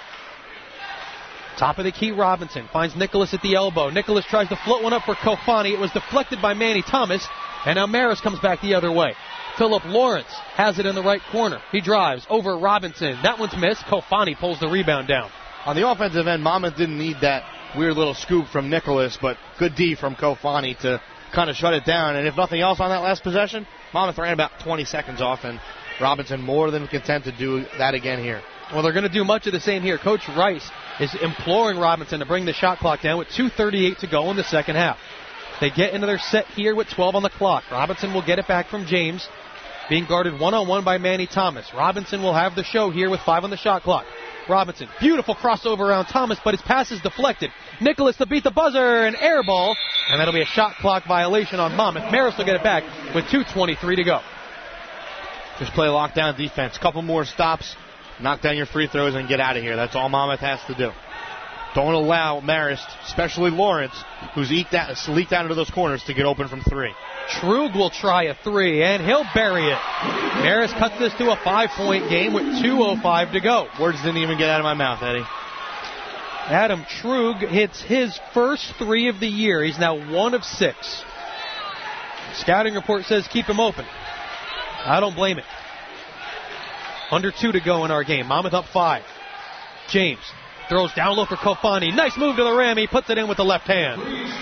Top of the key, Robinson finds Nicholas at the elbow. Nicholas tries to float one up for Kofani. It was deflected by Manny Thomas, and now Marist comes back the other way. Philip Lawrence has it in the right corner. He drives over Robinson. That one's missed. Kofani pulls the rebound down. On the offensive end, Monmouth didn't need that weird little scoop from Nicholas, but good D from Kofani to kind of shut it down. And if nothing else on that last possession, Monmouth ran about twenty seconds off, and Robinson more than content to do that again here. Well, they're going to do much of the same here. Coach Rice is imploring Robinson to bring the shot clock down with two thirty-eight to go in the second half. They get into their set here with twelve on the clock. Robinson will get it back from James, being guarded one-on-one by Manny Thomas. Robinson will have the show here with five on the shot clock. Robinson, beautiful crossover around Thomas, but his pass is deflected. Nicholas to beat the buzzer, an air ball, and that'll be a shot clock violation on Monmouth. Marist will get it back with two twenty-three to go. Just play lockdown defense. Couple more stops, knock down your free throws, and get out of here. That's all Monmouth has to do. Don't allow Marist, especially Lawrence, who's leaked out, leaked out into those corners, to get open from three. Trug will try a three, and he'll bury it. Marist cuts this to a five-point game with two oh five to go. Words didn't even get out of my mouth, Eddie. Adam Trug hits his first three of the year. He's now one of six. Scouting report says keep him open. I don't blame it. Under two to go in our game. Monmouth up five. James throws down low for Kofani. Nice move to the rim. He puts it in with the left hand.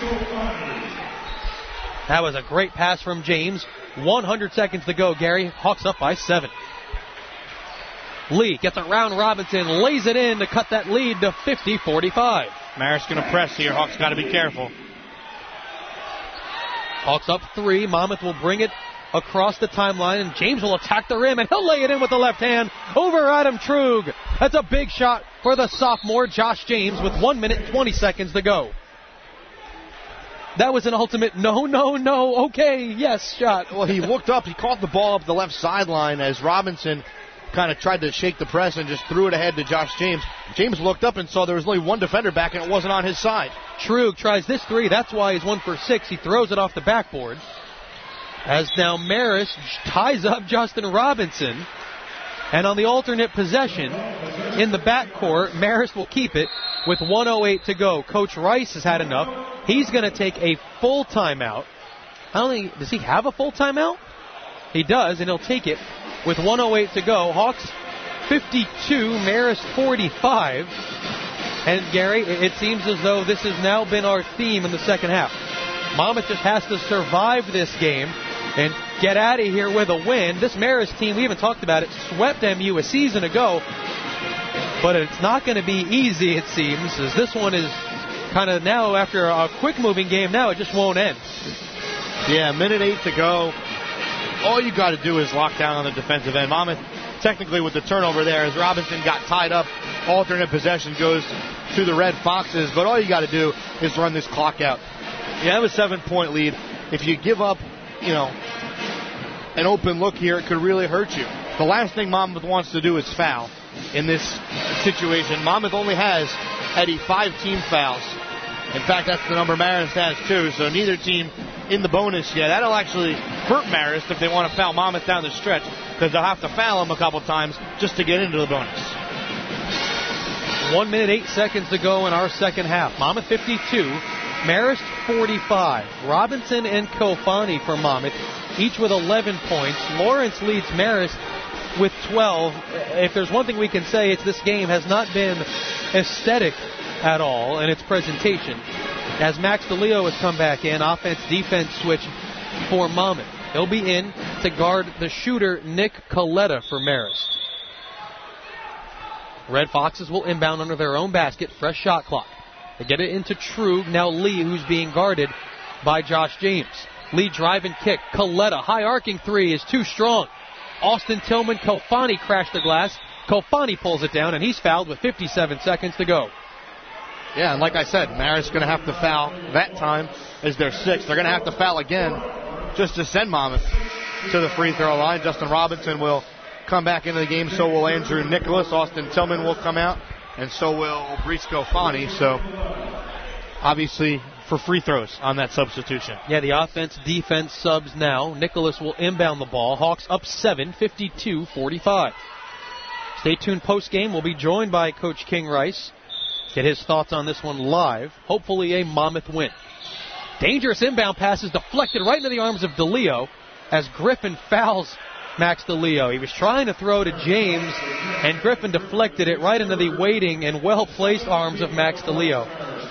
That was a great pass from James. one hundred seconds to go, Gary. Hawks up by seven. Lee gets around Robinson, lays it in to cut that lead to fifty forty-five. Marist going to press here. Hawks got to be careful. Hawks up three. Monmouth will bring it across the timeline, and James will attack the rim, and he'll lay it in with the left hand over Adam Trug. That's a big shot for the sophomore Josh James with one minute twenty seconds to go. That was an ultimate no, no, no, okay, yes shot. Well, he looked up. He caught the ball up the left sideline as Robinson kind of tried to shake the press and just threw it ahead to Josh James. James looked up and saw there was only one defender back, and it wasn't on his side. Trug tries this three. That's why he's one for six. He throws it off the backboard. As now Marist ties up Justin Robinson. And on the alternate possession, in the backcourt, Marist will keep it with one oh eight to go. Coach Rice has had enough. He's going to take a full timeout. I don't think, does he have a full timeout? He does, and he'll take it with one oh eight to go. Hawks fifty-two, Marist forty-five. And Gary, it seems as though this has now been our theme in the second half. Monmouth just has to survive this game and get out of here with a win. This Marist team, we even talked about it, swept M U a season ago, but it's not going to be easy, it seems, as this one is kind of now, after a quick-moving game now, it just won't end. Yeah, minute eight to go. All you got to do is lock down on the defensive end. Monmouth, technically with the turnover there, as Robinson got tied up, alternate possession goes to the Red Foxes, but all you got to do is run this clock out. You have a seven-point lead. If you give up, you know, an open look here, it could really hurt you. The last thing Monmouth wants to do is foul in this situation. Monmouth only has, Eddie, five team fouls. In fact, that's the number Marist has, too, so neither team in the bonus yet. That'll actually hurt Marist if they want to foul Monmouth down the stretch, because they'll have to foul him a couple times just to get into the bonus. One minute, eight seconds to go in our second half. Monmouth fifty-two, Marist forty-five. Robinson and Kofani for Monmouth, each with eleven points. Lawrence leads Marist with twelve. If there's one thing we can say, it's this game has not been aesthetic at all in its presentation. As Max DeLeo has come back in, offense-defense switch for Monmouth. He'll be in to guard the shooter, Nick Coletta, for Marist. Red Foxes will inbound under their own basket, fresh shot clock. They get it into True, now Lee, who's being guarded by Josh James. Lee drive and kick. Coletta, high arcing three is too strong. Austin Tillman, Kofani crashed the glass. Kofani pulls it down, and he's fouled with fifty-seven seconds to go. Yeah, and like I said, Marist's going to have to foul that time as their sixth. They're going to have to foul again just to send Monmouth to the free throw line. Justin Robinson will come back into the game, so will Andrew Nicholas. Austin Tillman will come out, and so will Brice Kofani. So, obviously, for free throws on that substitution. Yeah, the offense-defense subs now. Nicholas will inbound the ball. Hawks up seven, fifty-two forty-five. Stay tuned post-game. We'll be joined by Coach King Rice. Get his thoughts on this one live. Hopefully a Monmouth win. Dangerous inbound pass is deflected right into the arms of DeLeo as Griffin fouls Max DeLeo. He was trying to throw to James, and Griffin deflected it right into the waiting and well-placed arms of Max DeLeo.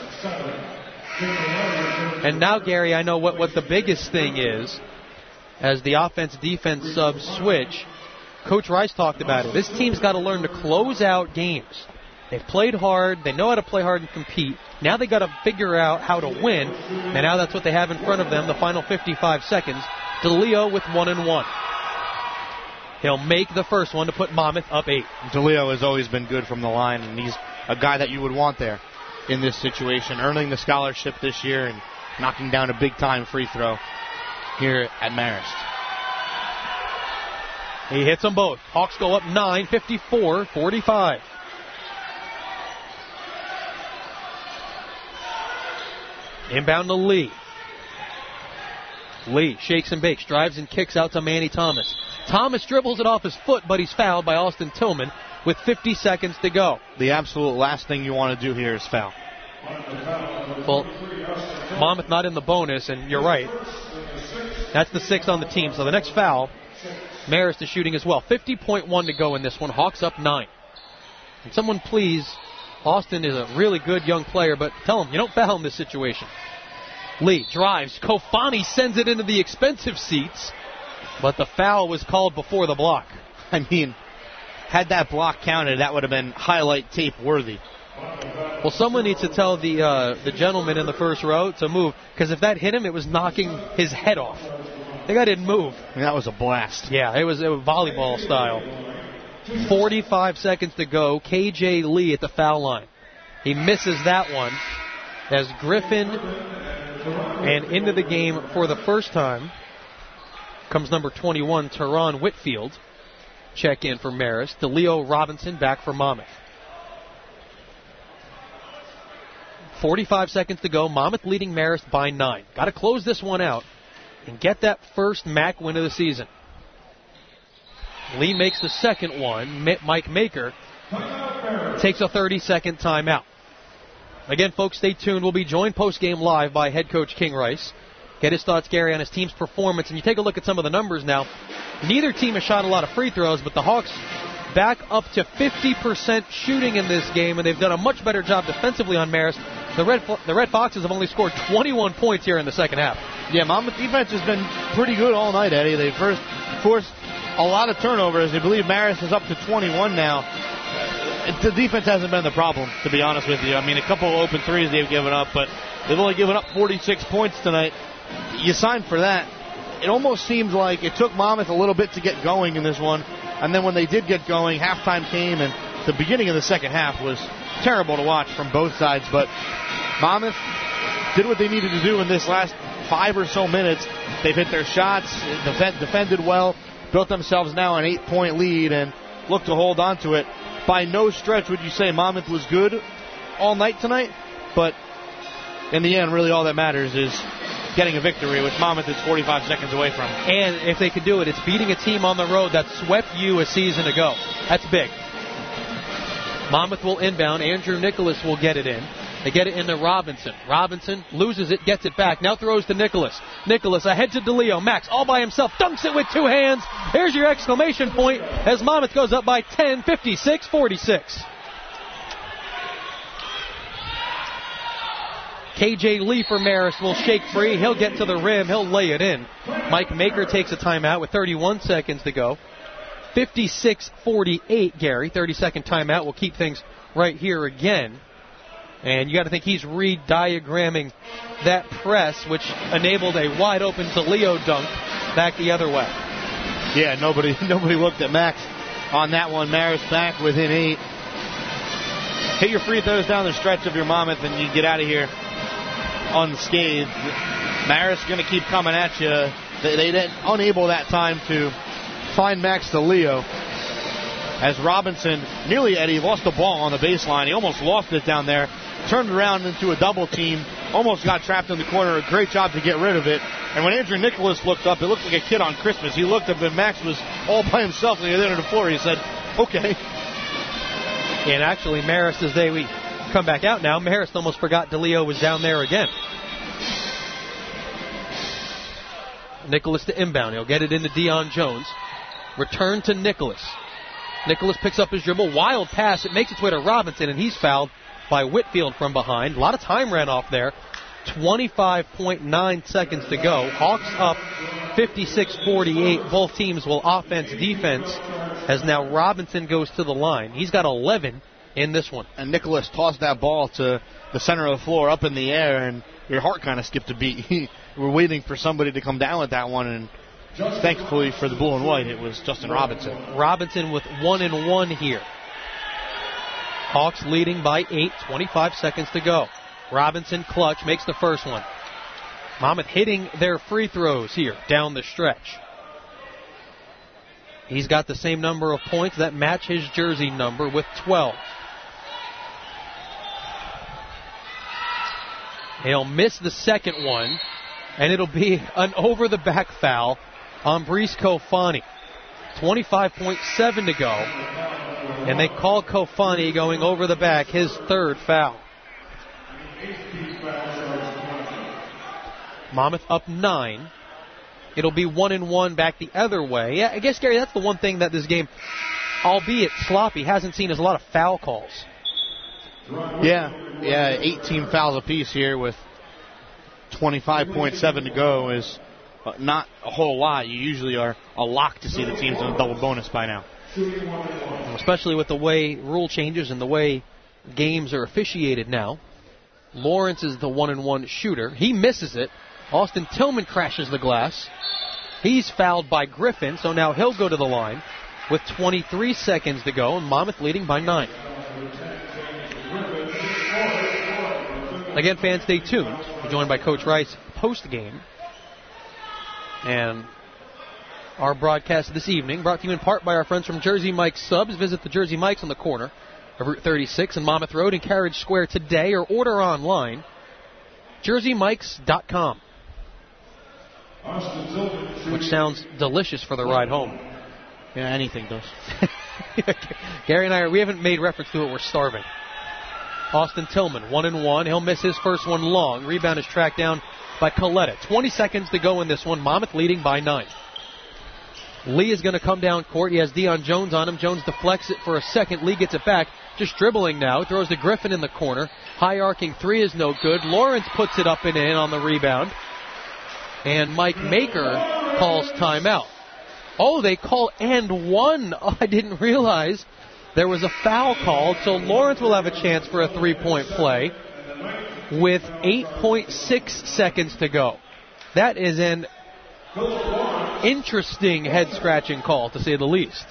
And now, Gary, I know what, what the biggest thing is as the offense-defense subs switch. Coach Rice talked about it. This team's got to learn to close out games. They've played hard. They know how to play hard and compete. Now they got to figure out how to win, and now that's what they have in front of them, the final fifty-five seconds. DeLeo with one and one. He'll make the first one to put Monmouth up eight. DeLeo has always been good from the line, and he's a guy that you would want there in this situation, earning the scholarship this year and knocking down a big-time free throw here at Marist. He hits them both. Hawks go up nine, fifty-four forty-five. Inbound to Lee. Lee shakes and bakes, drives and kicks out to Manny Thomas. Thomas dribbles it off his foot, but he's fouled by Austin Tillman with fifty seconds to go. The absolute last thing you want to do here is foul. Well, Monmouth not in the bonus, and you're right. That's the sixth on the team, so the next foul, Marist is shooting as well. fifty point one to go in this one. Hawks up nine. And someone please, Austin is a really good young player, but tell him, you don't foul in this situation. Lee drives. Kofani sends it into the expensive seats, but the foul was called before the block. I mean, had that block counted, that would have been highlight tape worthy. Well, someone needs to tell the uh, the gentleman in the first row to move, because if that hit him, it was knocking his head off. The guy didn't move. I mean, that was a blast. Yeah, it was, it was volleyball style. forty-five seconds to go. K J Lee at the foul line. He misses that one as Griffin, and into the game for the first time comes number twenty-one, Teron Whitfield. Check in for Marist. DeLeo Robinson back for Monmouth. forty-five seconds to go. Monmouth leading Marist by nine. Got to close this one out and get that first M A C win of the season. Lee makes the second one. Mike Maker takes a thirty-second timeout. Again, folks, stay tuned. We'll be joined post-game live by head coach King Rice. Get his thoughts, Gary, on his team's performance. And you take a look at some of the numbers now. Neither team has shot a lot of free throws, but the Hawks back up to fifty percent shooting in this game, and they've done a much better job defensively on Marist. The Red, the Red Foxes have only scored twenty-one points here in the second half. Yeah, Monmouth defense has been pretty good all night, Eddie. They first forced a lot of turnovers. I believe Marist is up to twenty-one now. It, the defense hasn't been the problem, to be honest with you. I mean, a couple of open threes they've given up, but they've only given up forty-six points tonight. You signed for that. It almost seemed like it took Monmouth a little bit to get going in this one, and then when they did get going, halftime came, and the beginning of the second half was terrible to watch from both sides, but Monmouth did what they needed to do in this last five or so minutes. They've hit their shots, defend, defended well, built themselves now an eight-point lead, and look to hold on to it. By no stretch would you say Monmouth was good all night tonight, but in the end, really all that matters is getting a victory, which Monmouth is forty-five seconds away from. And if they could do it, it's beating a team on the road that swept you a season ago. That's big. Monmouth will inbound. Andrew Nicholas will get it in. They get it into Robinson. Robinson loses it, gets it back. Now throws to Nicholas. Nicholas ahead to DeLeo. Max all by himself. Dunks it with two hands. Here's your exclamation point as Monmouth goes up by ten, fifty-six forty-six. K J Lee for Marist will shake free. He'll get to the rim. He'll lay it in. Mike Maker takes a timeout with thirty-one seconds to go. fifty-six forty-eight, Gary. thirty-second timeout will keep things right here again. And you got to think he's re-diagramming that press, which enabled a wide-open DeLeo dunk back the other way. Yeah, nobody nobody looked at Max on that one. Marist back within eight. Hit your free throws down the stretch of your Monmouth, and you get out of here unscathed. Marist going to keep coming at you. They, they didn't unable that time to find Max DeLeo. As Robinson nearly, Eddie, lost the ball on the baseline. He almost lost it down there. Turned around into a double team. Almost got trapped in the corner. A great job to get rid of it. And when Andrew Nicholas looked up, it looked like a kid on Christmas. He looked up and Max was all by himself on the other end of the floor. He said, okay. And actually, Marist, as they we come back out now, Marist almost forgot DeLeo was down there again. Nicholas to inbound. He'll get it into Deion Jones. Return to Nicholas. Nicholas picks up his dribble. Wild pass. It makes its way to Robinson, and he's fouled by Whitfield from behind. A lot of time ran off there. twenty-five point nine seconds to go. Hawks up fifty-six forty-eight. Both teams will offense, defense, as now Robinson goes to the line. He's got eleven in this one. And Nicholas tossed that ball to the center of the floor up in the air, and your heart kind of skipped a beat. We're waiting for somebody to come down with that one, and thankfully for the blue and white, it was Justin Robinson. Robinson with one and one here. Hawks leading by eight, twenty-five seconds to go. Robinson clutch, makes the first one. Monmouth hitting their free throws here down the stretch. He's got the same number of points that match his jersey number with twelve. He'll miss the second one, and it'll be an over-the-back foul on Brees Kofani. twenty-five point seven to go, and they call Kofani going over the back, his third foul. Monmouth up nine. It'll be one and one back the other way. Yeah, I guess, Gary, that's the one thing that this game, albeit sloppy, hasn't seen is a lot of foul calls. Yeah, yeah, eighteen fouls apiece here with twenty-five point seven to go is not a whole lot. You usually are a lock to see the teams in a double bonus by now. Especially with the way rule changes and the way games are officiated now. Lawrence is the one and one shooter. He misses it. Austin Tillman crashes the glass. He's fouled by Griffin, so now he'll go to the line with twenty-three seconds to go, and Monmouth leading by nine. Again, fans, stay tuned. We're joined by Coach Rice post-game. And our broadcast this evening brought to you in part by our friends from Jersey Mike's Subs. Visit the Jersey Mike's on the corner of Route thirty-six and Monmouth Road in Carriage Square today, or order online, jersey mikes dot com. Which sounds delicious for the ride home. Yeah, anything does. Gary and I, are, we haven't made reference to it. We're starving. Austin Tillman, one and one. He'll miss his first one long. Rebound is tracked down by Coletta. twenty seconds to go in this one. Monmouth leading by nine. Lee is going to come down court. He has Deion Jones on him. Jones deflects it for a second. Lee gets it back. Just dribbling now. Throws to Griffin in the corner. High arcing three is no good. Lawrence puts it up and in on the rebound. and Mike Maker calls timeout. Oh, they call and one. Oh, I didn't realize there was a foul called, so Lawrence will have a chance for a three-point play with eight point six seconds to go. That is an interesting head-scratching call, to say the least.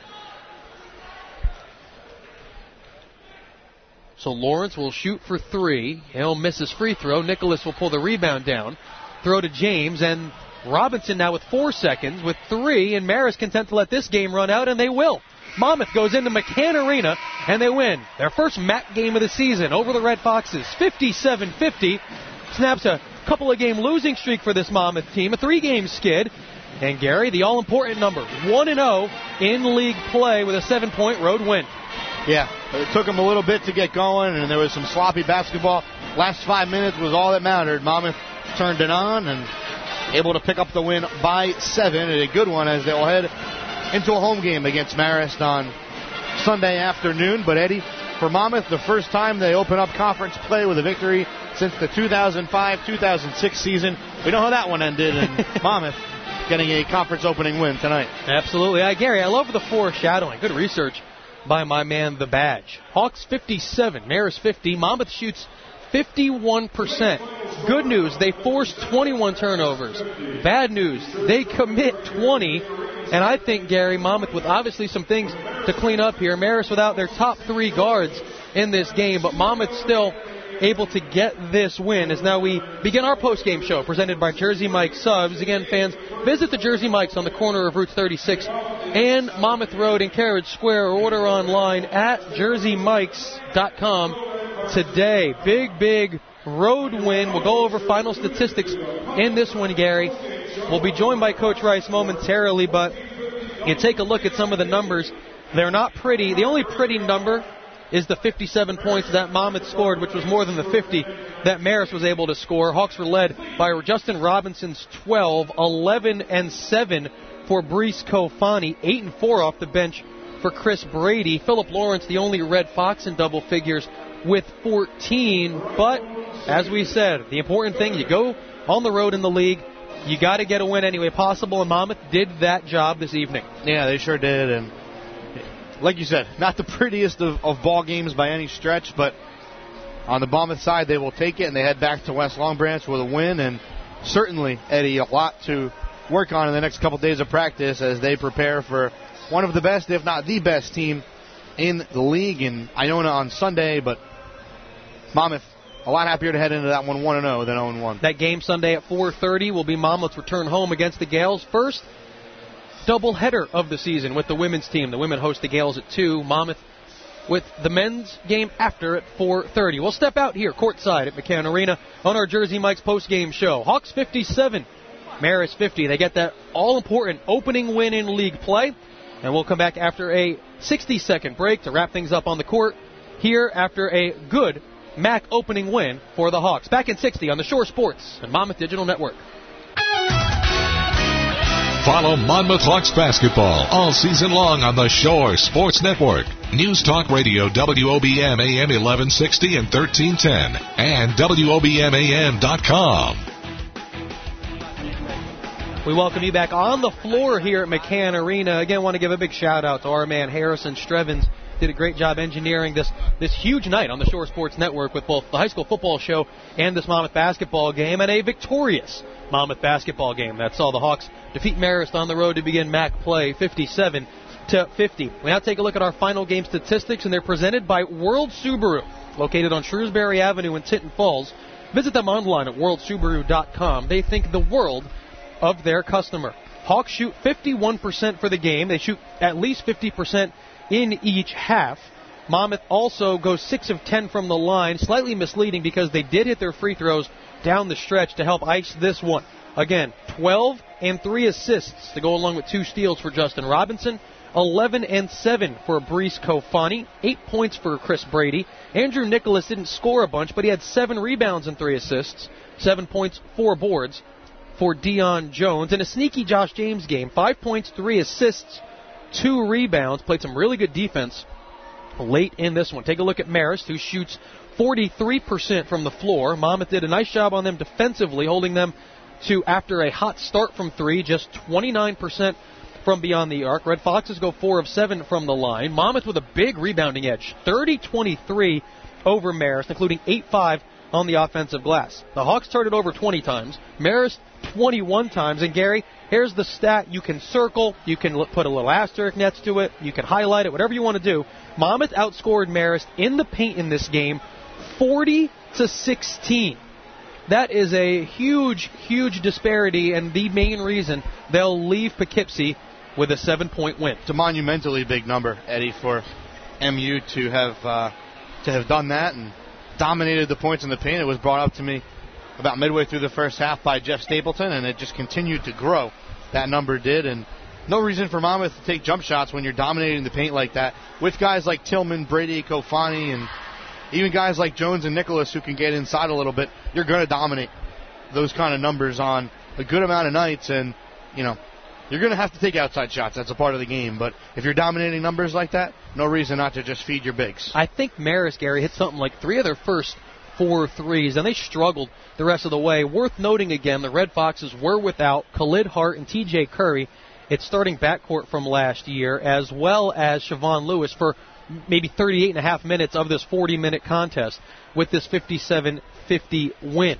So Lawrence will shoot for three. He'll miss his free throw. Nicholas will pull the rebound down. Throw to James, and Robinson now with four seconds with three, and Marist content to let this game run out, and they will. Monmouth goes into McCann Arena, and they win their first M A C game of the season over the Red Foxes, fifty-seven fifty. Snaps a couple of game losing streak for this Monmouth team, a three-game skid. And Gary, the all-important number, one and oh in league play with a seven-point road win. Yeah, it took them a little bit to get going, and there was some sloppy basketball. Last five minutes was all that mattered. Monmouth turned it on and able to pick up the win by seven, and a good one as they'll head into a home game against Marist on Sunday afternoon. But Eddie, for Monmouth, the first time they open up conference play with a victory since the two thousand five two thousand six season. We know how that one ended, and Monmouth getting a conference opening win tonight. Absolutely. I, Gary, I love the foreshadowing. Good research by my man, The Badge. Hawks fifty-seven, Marist fifty. Monmouth shoots fifty-one percent. Good news, they forced twenty-one turnovers. Bad news, they commit twenty. And I think, Gary, Monmouth with obviously some things to clean up here. Marist without their top three guards in this game, but Monmouth still able to get this win as now we begin our post-game show presented by Jersey Mike's Subs. Again, fans, visit the Jersey Mike's on the corner of Route thirty-six and Monmouth Road in Carriage Square, or order online at jersey mikes dot com today. Big, big road win. We'll go over final statistics in this one, Gary. We'll be joined by Coach Rice momentarily, but you take a look at some of the numbers. They're not pretty. The only pretty number is the fifty-seven points that Monmouth scored, which was more than the fifty that Marist was able to score. Hawks were led by Justin Robinson's twelve, eleven and seven for Brees Kofani, eight and four off the bench for Chris Brady. Philip Lawrence, the only Red Fox in double figures, with fourteen. But, as we said, the important thing, you go on the road in the league, you got to get a win any way possible, and Monmouth did that job this evening. Yeah, they sure did, and like you said, not the prettiest of, of ball games by any stretch, but on the Monmouth side, they will take it, and they head back to West Long Branch with a win, and certainly, Eddie, a lot to work on in the next couple days of practice as they prepare for one of the best, if not the best team in the league in Iona on Sunday, but Monmouth a lot happier to head into that one one and oh than oh and one. That game Sunday at four thirty will be Monmouth's return home against the Gales. First doubleheader of the season with the women's team. The women host the Gales at two. Monmouth with the men's game after at four thirty. We'll step out here courtside at McCann Arena on our Jersey Mike's post-game show. Hawks fifty-seven, Marist fifty. They get that all-important opening win in league play. And we'll come back after a sixty-second break to wrap things up on the court here after a good M A C opening win for the Hawks. Back in sixty on the Shore Sports and Monmouth Digital Network. Follow Monmouth Hawks basketball all season long on the Shore Sports Network. News Talk Radio W O B M A M eleven sixty and thirteen ten and W O B M A M dot com. We welcome you back on the floor here at McCann Arena. Again, want to give a big shout out to our man Harrison Strevens. Did a great job engineering this this huge night on the Shore Sports Network with both the high school football show and this Monmouth basketball game, and a victorious Monmouth basketball game that saw the Hawks defeat Marist on the road to begin M A C play fifty-seven to fifty. We now take a look at our final game statistics, and they're presented by World Subaru, located on Shrewsbury Avenue in Tinton Falls. Visit them online at world subaru dot com. They think the world of their customer. Hawks shoot fifty-one percent for the game. They shoot at least fifty percent in each half. Monmouth also goes six of ten from the line, slightly misleading because they did hit their free throws down the stretch to help ice this one. Again, twelve and three assists to go along with two steals for Justin Robinson, eleven and seven for Brees Kofani, eight points for Chris Brady. Andrew Nicholas didn't score a bunch, but he had seven rebounds and three assists, seven points, four boards for Dion Jones. In a sneaky Josh James game, five points, three assists, two rebounds, played some really good defense late in this one. Take a look at Marist, who shoots forty-three percent from the floor. Monmouth did a nice job on them defensively, holding them to, after a hot start from three, just twenty-nine percent from beyond the arc. Red Foxes go four of seven from the line. Monmouth with a big rebounding edge, thirty twenty-three over Marist, including eight five on the offensive glass. The Hawks turned it over twenty times. Marist twenty-one times. And Gary, here's the stat you can circle. You can l- put a little asterisk next to it. You can highlight it, whatever you want to do. Monmouth outscored Marist in the paint in this game forty to sixteen. That is a huge, huge disparity, and the main reason they'll leave Poughkeepsie with a seven-point win. It's a monumentally big number, Eddie, for M U to have uh, to have done that and dominated the points in the paint. It was brought up to me about midway through the first half by Jeff Stapleton, and it just continued to grow. That number did, and no reason for Monmouth to take jump shots when you're dominating the paint like that with guys like Tillman, Brady, Kofani, and even guys like Jones and Nicholas who can get inside a little bit. You're going to dominate those kind of numbers on a good amount of nights, and, you know, you're going to have to take outside shots. That's a part of the game. But if you're dominating numbers like that, no reason not to just feed your bigs. I think Marist, Gary, hit something like three of their first four threes, and they struggled the rest of the way. Worth noting again, the Red Foxes were without Khalid Hart and T J Curry, its starting backcourt from last year, as well as Siobhan Lewis for maybe thirty-eight and a half minutes of this forty-minute contest with this fifty-seven fifty win.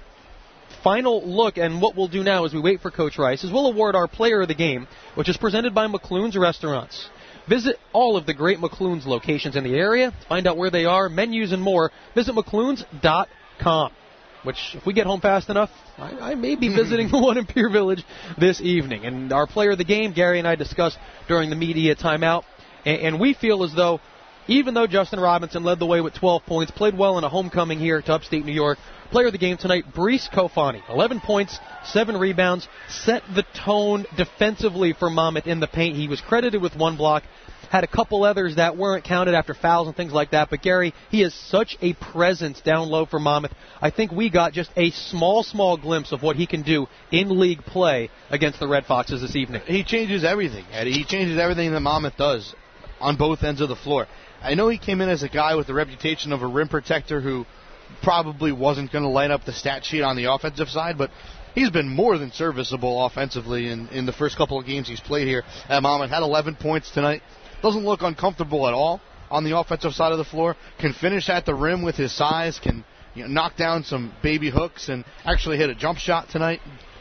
Final look, and what we'll do now as we wait for Coach Rice, is we'll award our Player of the Game, which is presented by McClune's Restaurants. Visit all of the great McClune's locations in the area. Find out where they are, menus, and more. Visit McClunes dot com, which, if we get home fast enough, I, I may be visiting the one in Pier Village this evening. And our Player of the Game, Gary and I discussed during the media timeout, and, and we feel as though even though Justin Robinson led the way with twelve points, played well in a homecoming here to upstate New York, Player of the Game tonight, Brees Kofani, eleven points, seven rebounds, set the tone defensively for Monmouth in the paint. He was credited with one block, had a couple others that weren't counted after fouls and things like that. But, Gary, he is such a presence down low for Monmouth. I think we got just a small, small glimpse of what he can do in league play against the Red Foxes this evening. He changes everything, Eddie. He changes everything that Monmouth does on both ends of the floor. I know he came in as a guy with the reputation of a rim protector who probably wasn't going to light up the stat sheet on the offensive side, but he's been more than serviceable offensively in, in the first couple of games he's played here at Monmouth. Had eleven points tonight. Doesn't look uncomfortable at all on the offensive side of the floor. Can finish at the rim with his size. Can, you know, knock down some baby hooks and actually hit a jump shot tonight.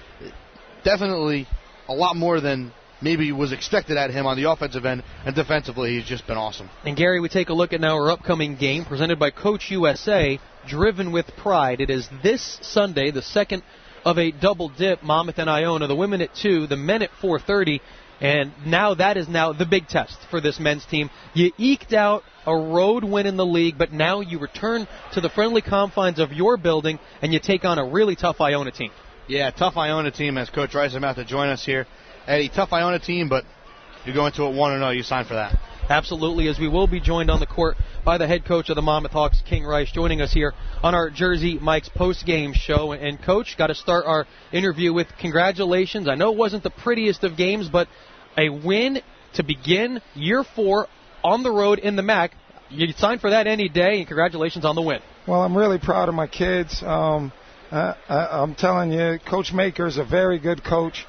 Definitely a lot more than maybe was expected at him on the offensive end, and defensively he's just been awesome. And, Gary, we take a look at now our upcoming game presented by Coach U S A, Driven with Pride. It is this Sunday, the second of a double dip, Monmouth and Iona, the women at two, the men at four thirty, and now that is now the big test for this men's team. You eked out a road win in the league, but now you return to the friendly confines of your building and you take on a really tough Iona team. Yeah, tough Iona team, as Coach Rice is about to join us here. Eddie, tough Iona team, but you go into it one and oh. You sign for that. Absolutely, as we will be joined on the court by the head coach of the Monmouth Hawks, King Rice, joining us here on our Jersey Mike's post-game show. And, Coach, got to start our interview with congratulations. I know it wasn't the prettiest of games, but a win to begin year four on the road in the M A C. You sign for that any day, and congratulations on the win. Well, I'm really proud of my kids. Um, I, I, I'm telling you, Coach Maker is a very good coach.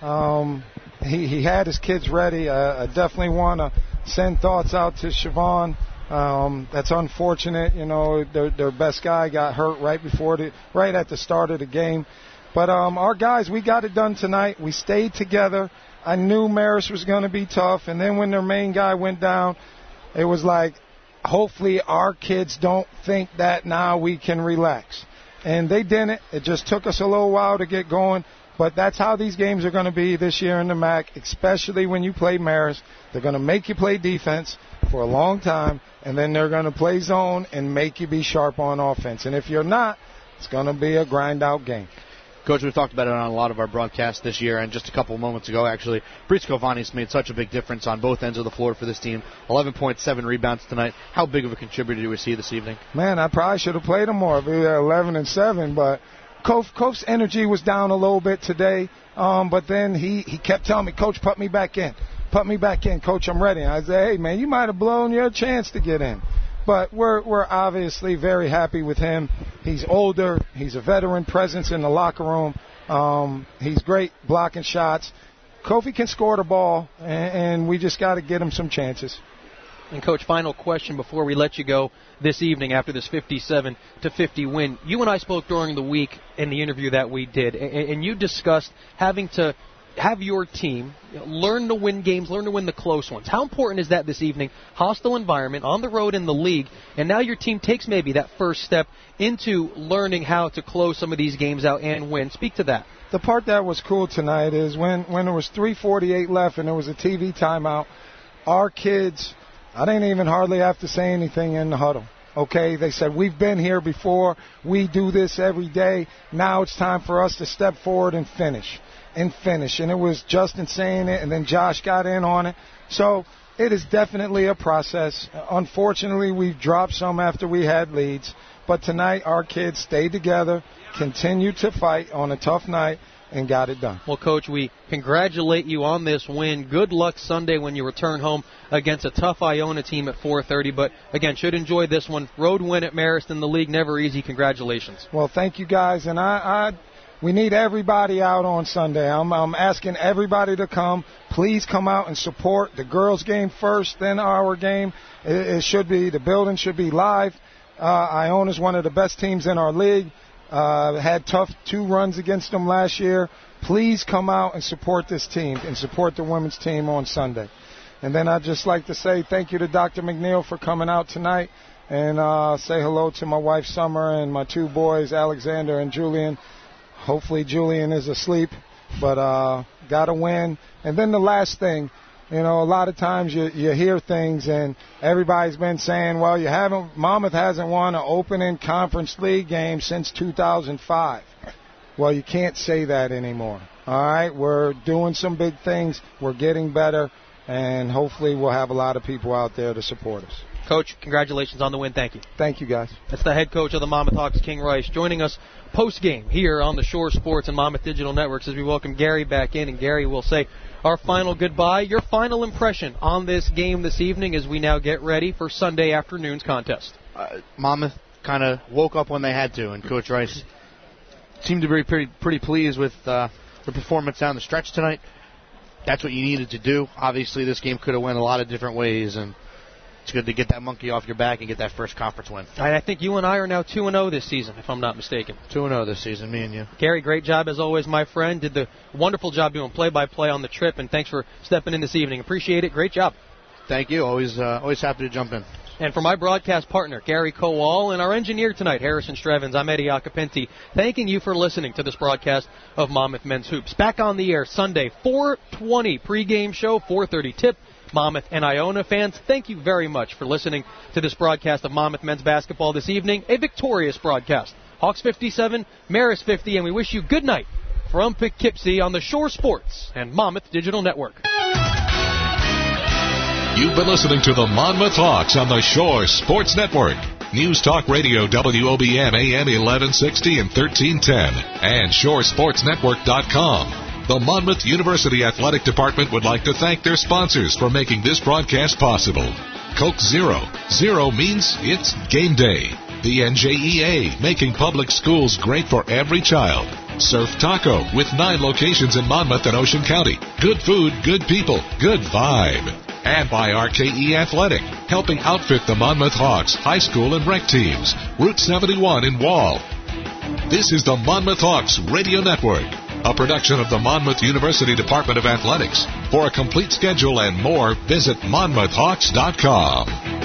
Um, he, he had his kids ready. I, I definitely want to send thoughts out to Siobhan. Um, that's unfortunate. You know, their, their best guy got hurt right before the, right at the start of the game. But um, our guys, we got it done tonight. We stayed together. I knew Marist was going to be tough. And then when their main guy went down, it was like, hopefully our kids don't think that now we can relax. And they didn't. It just took us a little while to get going. But that's how these games are going to be this year in the M A C, especially when you play Marist. They're going to make you play defense for a long time, and then they're going to play zone and make you be sharp on offense. And if you're not, it's going to be a grind-out game. Coach, we've talked about it on a lot of our broadcasts this year, and just a couple of moments ago, actually, Brees Kofani's made such a big difference on both ends of the floor for this team. eleven point seven rebounds tonight. How big of a contributor do we see this evening? Man, I probably should have played him more if we were eleven and seven, but Kof, Kof's energy was down a little bit today, um, but then he, he kept telling me, Coach, put me back in. Put me back in. Coach, I'm ready. And I said, hey, man, you might have blown your chance to get in. But we're we're obviously very happy with him. He's older. He's a veteran presence in the locker room. Um, he's great blocking shots. Kofi can score the ball, and, and we just got to get him some chances. And, Coach, final question before we let you go this evening after this fifty-seven to fifty win. You and I spoke during the week in the interview that we did, and, and you discussed having to have your team learn to win games, learn to win the close ones. How important is that this evening? Hostile environment, on the road in the league, and now your team takes maybe that first step into learning how to close some of these games out and win. Speak to that. The part that was cool tonight is when, when there was three forty-eight left and there was a T V timeout, our kids, I didn't even hardly have to say anything in the huddle. Okay, they said, we've been here before, we do this every day, now it's time for us to step forward and finish. And finish. And it was Justin saying it, and then Josh got in on it. So it is definitely a process. Unfortunately, we've dropped some after we had leads. But tonight, our kids stayed together, continued to fight on a tough night, and got it done. Well, Coach, we congratulate you on this win. Good luck Sunday when you return home against a tough Iona team at four thirty. But, again, should enjoy this one. Road win at Marist in the league, never easy. Congratulations. Well, thank you, guys. And I... I We need everybody out on Sunday. I'm, I'm asking everybody to come. Please come out and support the girls' game first, then our game. It, it should be, the building should be live. Uh, Iona's one of the best teams in our league. Uh, had tough two runs against them last year. Please come out and support this team and support the women's team on Sunday. And then I'd just like to say thank you to Doctor McNeil for coming out tonight, and uh, say hello to my wife Summer and my two boys, Alexander and Julian. Hopefully Julian is asleep, but uh, got to win. And then the last thing, you know, a lot of times you, you hear things and everybody's been saying, well, you haven't, Monmouth hasn't won an opening conference league game since two thousand five. Well, you can't say that anymore. All right, we're doing some big things. We're getting better, and hopefully we'll have a lot of people out there to support us. Coach, congratulations on the win. Thank you. Thank you, guys. That's the head coach of the Monmouth Hawks, King Rice, joining us post-game here on the Shore Sports and Monmouth Digital Networks as we welcome Gary back in. And Gary will say our final goodbye. Your final impression on this game this evening as we now get ready for Sunday afternoon's contest. Uh, Monmouth kind of woke up when they had to, and Coach Rice seemed to be pretty, pretty pleased with uh, the performance down the stretch tonight. That's what you needed to do. Obviously, this game could have went a lot of different ways, and it's good to get that monkey off your back and get that first conference win. I think you and I are now two and oh this season, if I'm not mistaken. two and oh this season, me and you. Gary, great job as always, my friend. Did the wonderful job doing play-by-play on the trip, and thanks for stepping in this evening. Appreciate it. Great job. Thank you. Always uh, always happy to jump in. And for my broadcast partner, Gary Kowal, and our engineer tonight, Harrison Strevens, I'm Eddie Acapenti, thanking you for listening to this broadcast of Monmouth Men's Hoops. Back on the air Sunday, four twenty pregame show, four thirty tip. Monmouth and Iona fans, thank you very much for listening to this broadcast of Monmouth men's basketball this evening. A victorious broadcast. Hawks fifty-seven, Marist fifty, and we wish you good night from Poughkeepsie on the Shore Sports and Monmouth Digital Network. You've been listening to the Monmouth Hawks on the Shore Sports Network. News Talk Radio, W O B M A M eleven sixty and thirteen ten, and shore sports network dot com. The Monmouth University Athletic Department would like to thank their sponsors for making this broadcast possible. Coke Zero. Zero means it's game day. The N J E A, making public schools great for every child. Surf Taco, with nine locations in Monmouth and Ocean County. Good food, good people, good vibe. And by R K E Athletic, helping outfit the Monmouth Hawks high school and rec teams. Route seventy-one in Wall. This is the Monmouth Hawks Radio Network, a production of the Monmouth University Department of Athletics. For a complete schedule and more, visit monmouth hawks dot com.